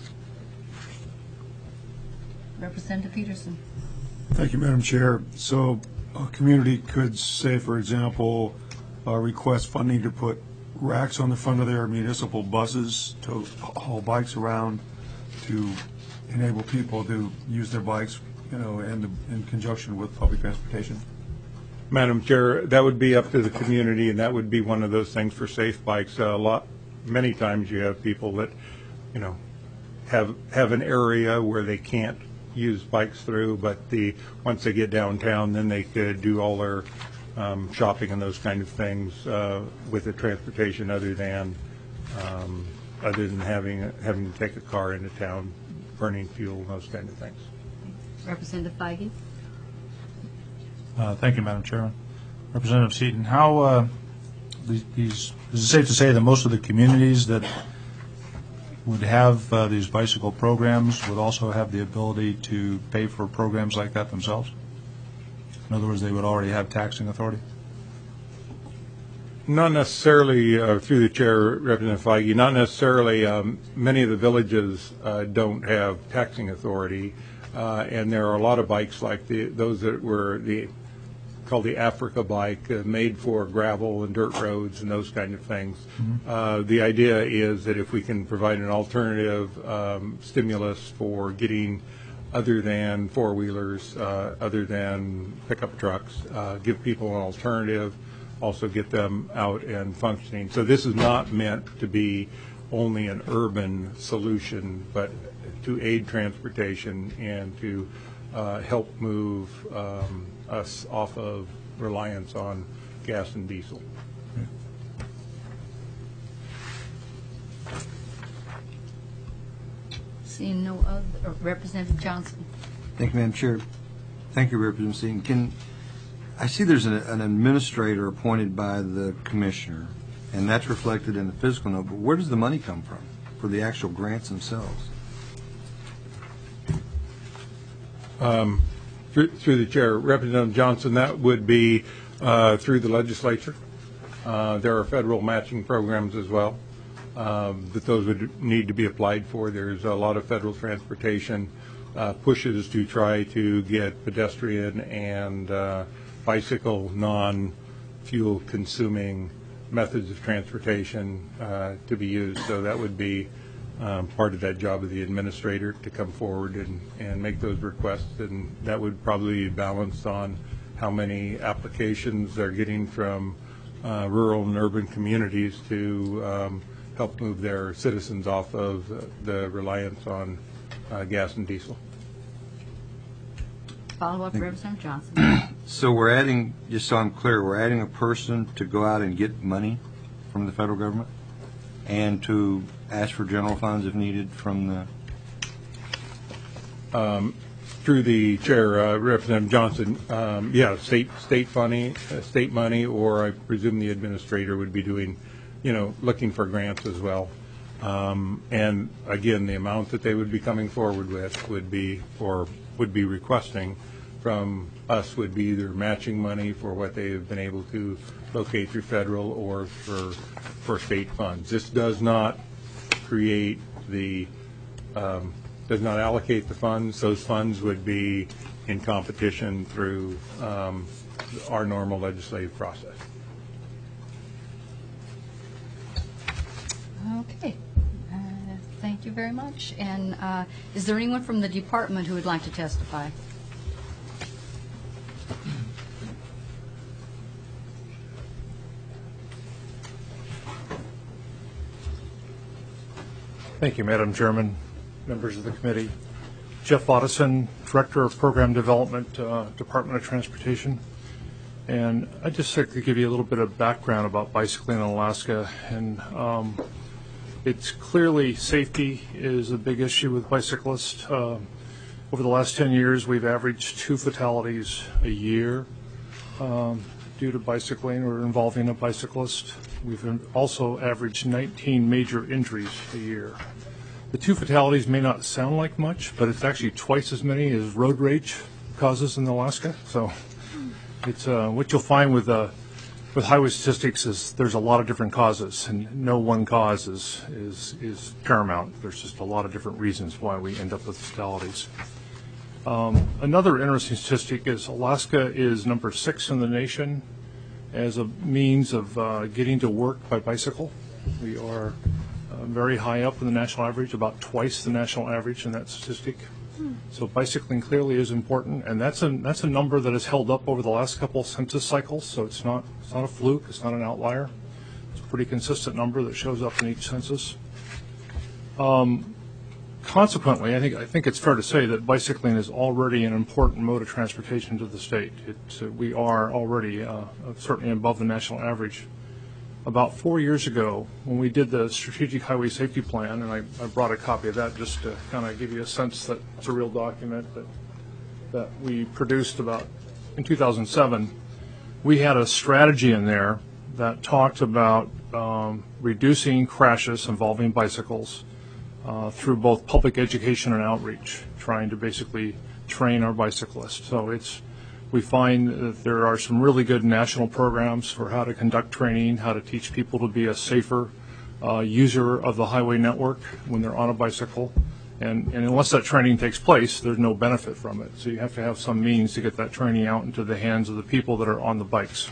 Representative Peterson. Thank you, Madam Chair. So a community could say, for example, request funding to put racks on the front of their municipal buses to haul bikes around to enable people to use their bikes, and in conjunction with public transportation. Madam Chair, that would be up to the community, and that would be one of those things for safe bikes. Many times you have people that, have an area where they can't use bikes through, but once they get downtown, then they could do all their shopping and those kind of things with the transportation, other than having to take a car into town, burning fuel, and those kind of things. Representative Feige. Thank you, Madam Chairman. Representative Seaton, how is it safe to say that most of the communities that would have these bicycle programs would also have the ability to pay for programs like that themselves? In other words, they would already have taxing authority? Not necessarily, through the chair, Representative Feige, not necessarily. Many of the villages don't have taxing authority, and there are a lot of bikes like those that were called the Africa bike, made for gravel and dirt roads and those kind of things. Mm-hmm. The idea is that if we can provide an alternative stimulus for getting, other than four-wheelers, other than pickup trucks, give people an alternative, also get them out and functioning. So this is not meant to be only an urban solution, but to aid transportation and to help move us off of reliance on gas and diesel. Seeing no other, Representative Johnson. Thank you, Madam Chair. Thank you, Representative Seaton. I see there's an administrator appointed by the commissioner, and that's reflected in the fiscal note, but where does the money come from for the actual grants themselves? Through the chair, Representative Johnson, that would be through the legislature. There are federal matching programs as well that those would need to be applied for. There's a lot of federal transportation pushes to try to get pedestrian and bicycle non-fuel consuming methods of transportation to be used. So that would be part of that job of the administrator to come forward and make those requests, and that would probably be balanced on how many applications they're getting from rural and urban communities to help move their citizens off of the reliance on gas and diesel. Follow-up, Representative Johnson. So we're adding, just so I'm clear, we're adding a person to go out and get money from the federal government and to ask for general funds if needed from the... Through the chair, Representative Johnson, yeah, state money, or I presume the administrator would be doing, looking for grants as well. And again, the amount that they would be coming forward with would be requesting from us would be either matching money for what they have been able to locate through federal or for state funds. This does not create does not allocate the funds. Those funds would be in competition through our normal legislative process. Okay. Thank you very much. And is there anyone from the department who would like to testify? Thank you, Madam Chairman, members of the committee. Jeff Otteson, Director of Program Development, Department of Transportation. And I'd just like to give you a little bit of background about bicycling in Alaska. And it's clearly safety is a big issue with bicyclists. Over the last 10 years, we've averaged 2 fatalities a year due to bicycling or involving a bicyclist. We've also averaged 19 major injuries a year. The 2 fatalities may not sound like much, but it's actually twice as many as road rage causes in Alaska. So it's what you'll find with highway statistics is there's a lot of different causes, and no one cause is paramount. There's just a lot of different reasons why we end up with fatalities. Another interesting statistic is Alaska is number 6 in the nation as a means of getting to work by bicycle. We are very high up in the national average, about twice the national average in that statistic. So bicycling clearly is important, and that's a number that has held up over the last couple of census cycles. So it's not a fluke, it's not an outlier. It's a pretty consistent number that shows up in each census. Consequently, I think it's fair to say that bicycling is already an important mode of transportation to the state. We are already certainly above the national average. About 4 years ago, when we did the Strategic Highway Safety Plan, and I brought a copy of that just to kind of give you a sense that it's a real document that we produced about in 2007, we had a strategy in there that talked about reducing crashes involving bicycles through both public education and outreach, trying to basically train our bicyclists. So we find that there are some really good national programs for how to conduct training, how to teach people to be a safer user of the highway network when they're on a bicycle. And unless that training takes place, there's no benefit from it. So you have to have some means to get that training out into the hands of the people that are on the bikes.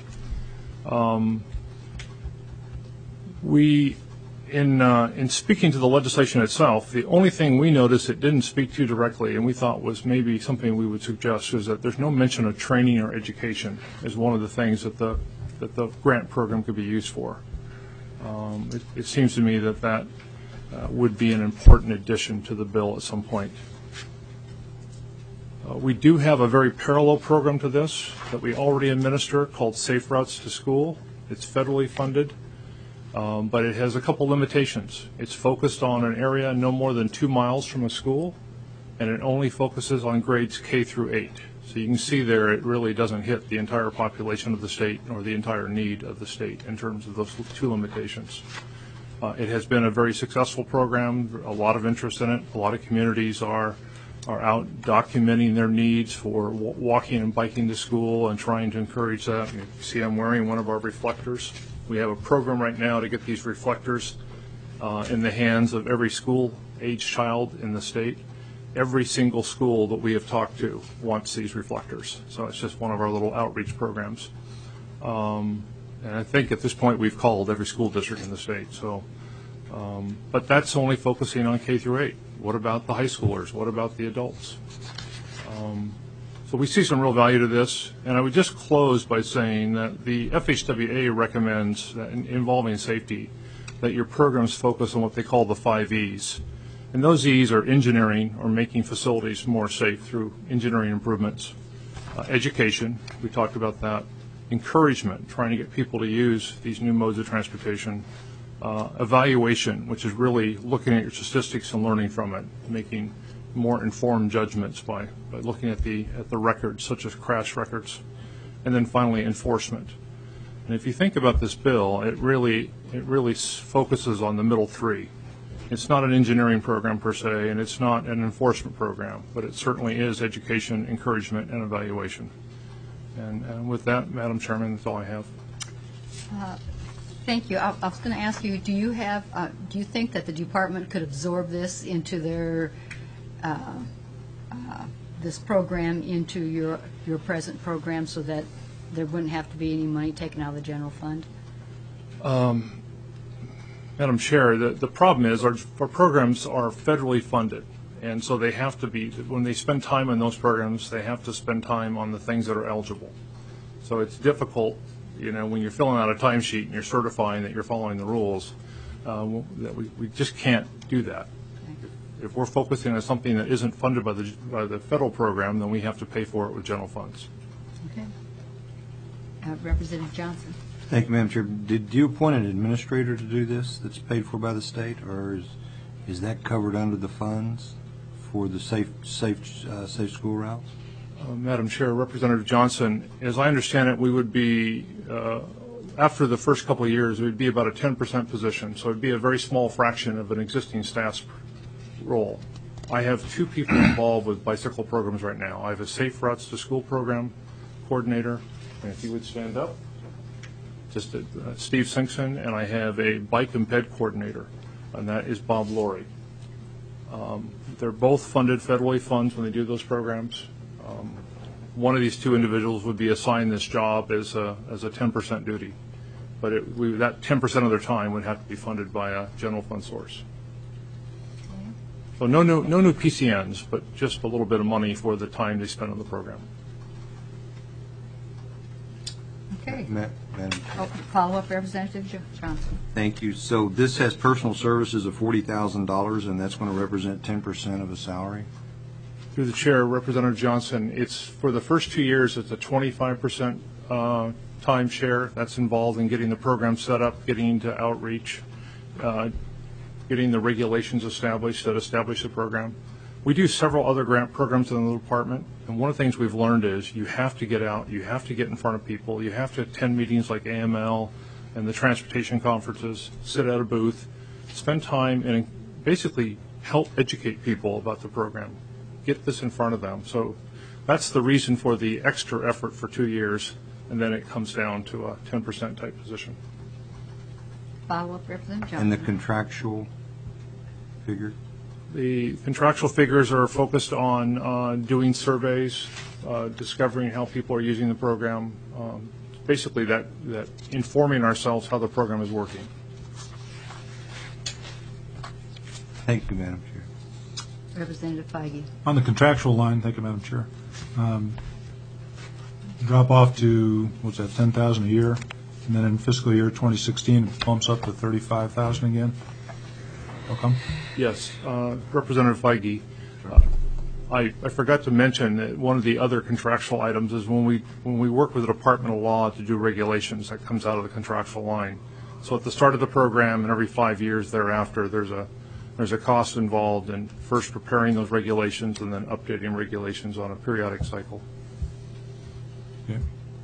In speaking to the legislation itself, the only thing we noticed it didn't speak to directly, and we thought was maybe something we would suggest, is that there's no mention of training or education as one of the things that the grant program could be used for. It seems to me that would be an important addition to the bill at some point. We do have a very parallel program to this that we already administer called Safe Routes to School. It's federally funded. But it has a couple limitations. It's focused on an area no more than 2 miles from a school, and it only focuses on grades K through 8. So you can see there it really doesn't hit the entire population of the state or the entire need of the state in terms of those 2 limitations. It has been a very successful program, a lot of interest in it. A lot of communities are out documenting their needs for walking and biking to school and trying to encourage that. You see I'm wearing one of our reflectors. We have a program right now to get these reflectors in the hands of every school-age child in the state. Every single school that we have talked to wants these reflectors. So it's just one of our little outreach programs. And I think at this point we've called every school district in the state. So, but that's only focusing on K through 8. What about the high schoolers? What about the adults? So we see some real value to this, and I would just close by saying that the FHWA recommends that involving safety, that your programs focus on what they call the 5 E's. And those E's are engineering or making facilities more safe through engineering improvements, education, we talked about that, encouragement, trying to get people to use these new modes of transportation, evaluation, which is really looking at your statistics and learning from it, making more informed judgments by looking at the records, such as crash records, and then finally enforcement. And if you think about this bill, it really focuses on the middle 3. It's not an engineering program per se, and it's not an enforcement program, but it certainly is education, encouragement, and evaluation. And with that, Madam Chairman, that's all I have. Thank you. I was going to ask you, do you think that the department could absorb this into their this program into your present program so that there wouldn't have to be any money taken out of the general fund? Madam Chair, the problem is our programs are federally funded, and so they have to be, when they spend time on those programs, they have to spend time on the things that are eligible. So it's difficult, when you're filling out a timesheet and you're certifying that you're following the rules, that we just can't do that. If we're focusing on something that isn't funded by the federal program, then we have to pay for it with general funds. Okay. Representative Johnson. Thank you, Madam Chair. Did you appoint an administrator to do this that's paid for by the state, or is that covered under the funds for the safe school routes? Madam Chair, Representative Johnson, as I understand it, we would be, after the first couple of years, it would be about a 10% position, so it would be a very small fraction of an existing staff's role. I have 2 people involved with bicycle programs right now. I have a Safe Routes to School program coordinator, and if you would stand up, just Steve Sinkson, and I have a bike and ped coordinator, and that is Bob Laurie. They're both funded federally funds when they do those programs. One of these 2 individuals would be assigned this job as a 10% duty, but that 10% of their time would have to be funded by a general fund source. So no new PCNs, but just a little bit of money for the time they spend on the program. Okay. Madam Chair. Follow-up, Representative Johnson. Thank you. So this has personal services of $40,000, and that's going to represent 10% of a salary? Through the chair, Representative Johnson, it's for the first 2 years, it's a 25% time share. That's involved in getting the program set up, getting into outreach, getting the regulations established that establish the program. We do several other grant programs in the department, and one of the things we've learned is you have to get out, you have to get in front of people, you have to attend meetings like AML and the transportation conferences, sit at a booth, spend time and basically help educate people about the program, get this in front of them. So that's the reason for the extra effort for 2 years, and then it comes down to a 10% type position. Follow-up, Representative Johnson. And the contractual figure? The contractual figures are focused on doing surveys, discovering how people are using the program, basically that informing ourselves how the program is working. Thank you, Madam Chair. Representative Feige. On the contractual line, thank you, Madam Chair. Drop off to, what's that, 10,000 a year, and then in fiscal year 2016, it bumps up to 35,000 again. How come? Yes, Representative Feige. I forgot to mention that one of the other contractual items is when we work with the Department of Law to do regulations, that comes out of the contractual line. So at the start of the program and every 5 years thereafter, there's a cost involved in first preparing those regulations and then updating regulations on a periodic cycle. Okay.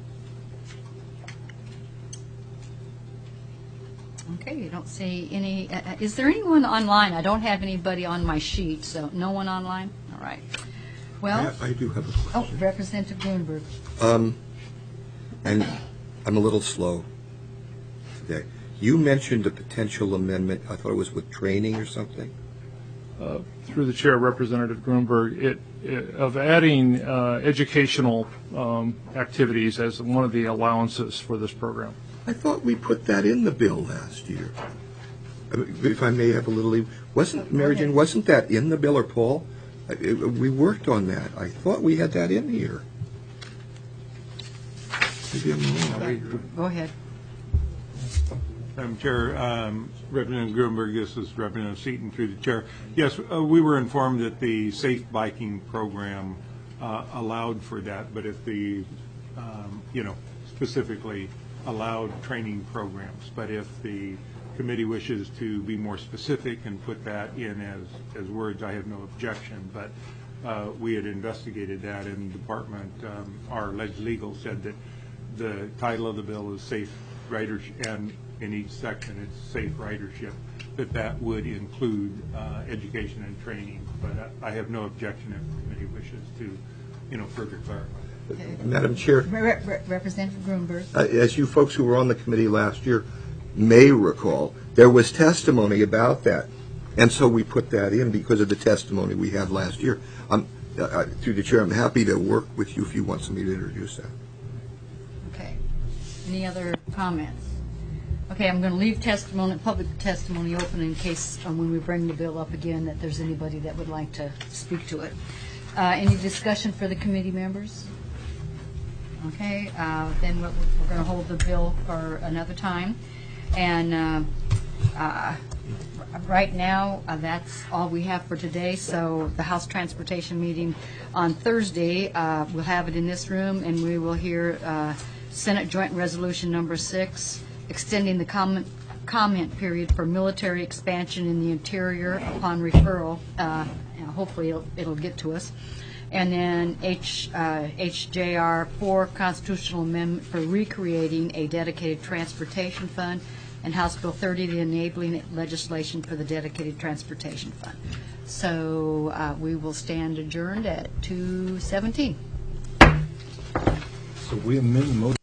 Okay, you don't see any. Is there anyone online? I don't have anybody on my sheet, so no one online? All right. Well, I do have a question. Oh, Representative Grunberg. And I'm a little slow today. You mentioned a potential amendment. I thought it was with training or something. Through the chair, Representative Grunberg, of adding educational activities as one of the allowances for this program. I thought we put that in the bill last year. If I may have a little, Mary Jane, wasn't that in the bill, or Paul? We worked on that. I thought we had that in here. Maybe I'm wrong. Go ahead. Madam Chair, Representative Gruenberg, this is Representative Seaton through the chair. Yes, we were informed that the safe biking program allowed for that, but if the, specifically allowed training programs. But if the committee wishes to be more specific and put that in as words, I have no objection. But we had investigated that, and the department, our legal said that the title of the bill is safe ridership, and in each section it's safe ridership, that would include education and training. But I have no objection if the committee wishes to, further clarify. Okay. Madam Chair. Representative Grunberg. As you folks who were on the committee last year may recall, there was testimony about that. And so we put that in because of the testimony we had last year. Through the chair, I'm happy to work with you if you want somebody to introduce that. Okay. Any other comments? Okay, I'm going to leave public testimony open in case when we bring the bill up again that there's anybody that would like to speak to it. Any discussion for the committee members? Okay, then we're going to hold the bill for another time. And Right now, that's all we have for today, so the House Transportation meeting on Thursday, we'll have it in this room, and we will hear Senate Joint Resolution Number 6, extending the comment period for military expansion in the interior upon referral. Hopefully it'll get to us. And then HJR 4, constitutional amendment for recreating a dedicated transportation fund, and House Bill 30, the enabling legislation for the dedicated transportation fund. So we will stand adjourned at 2:17. So we amend the motor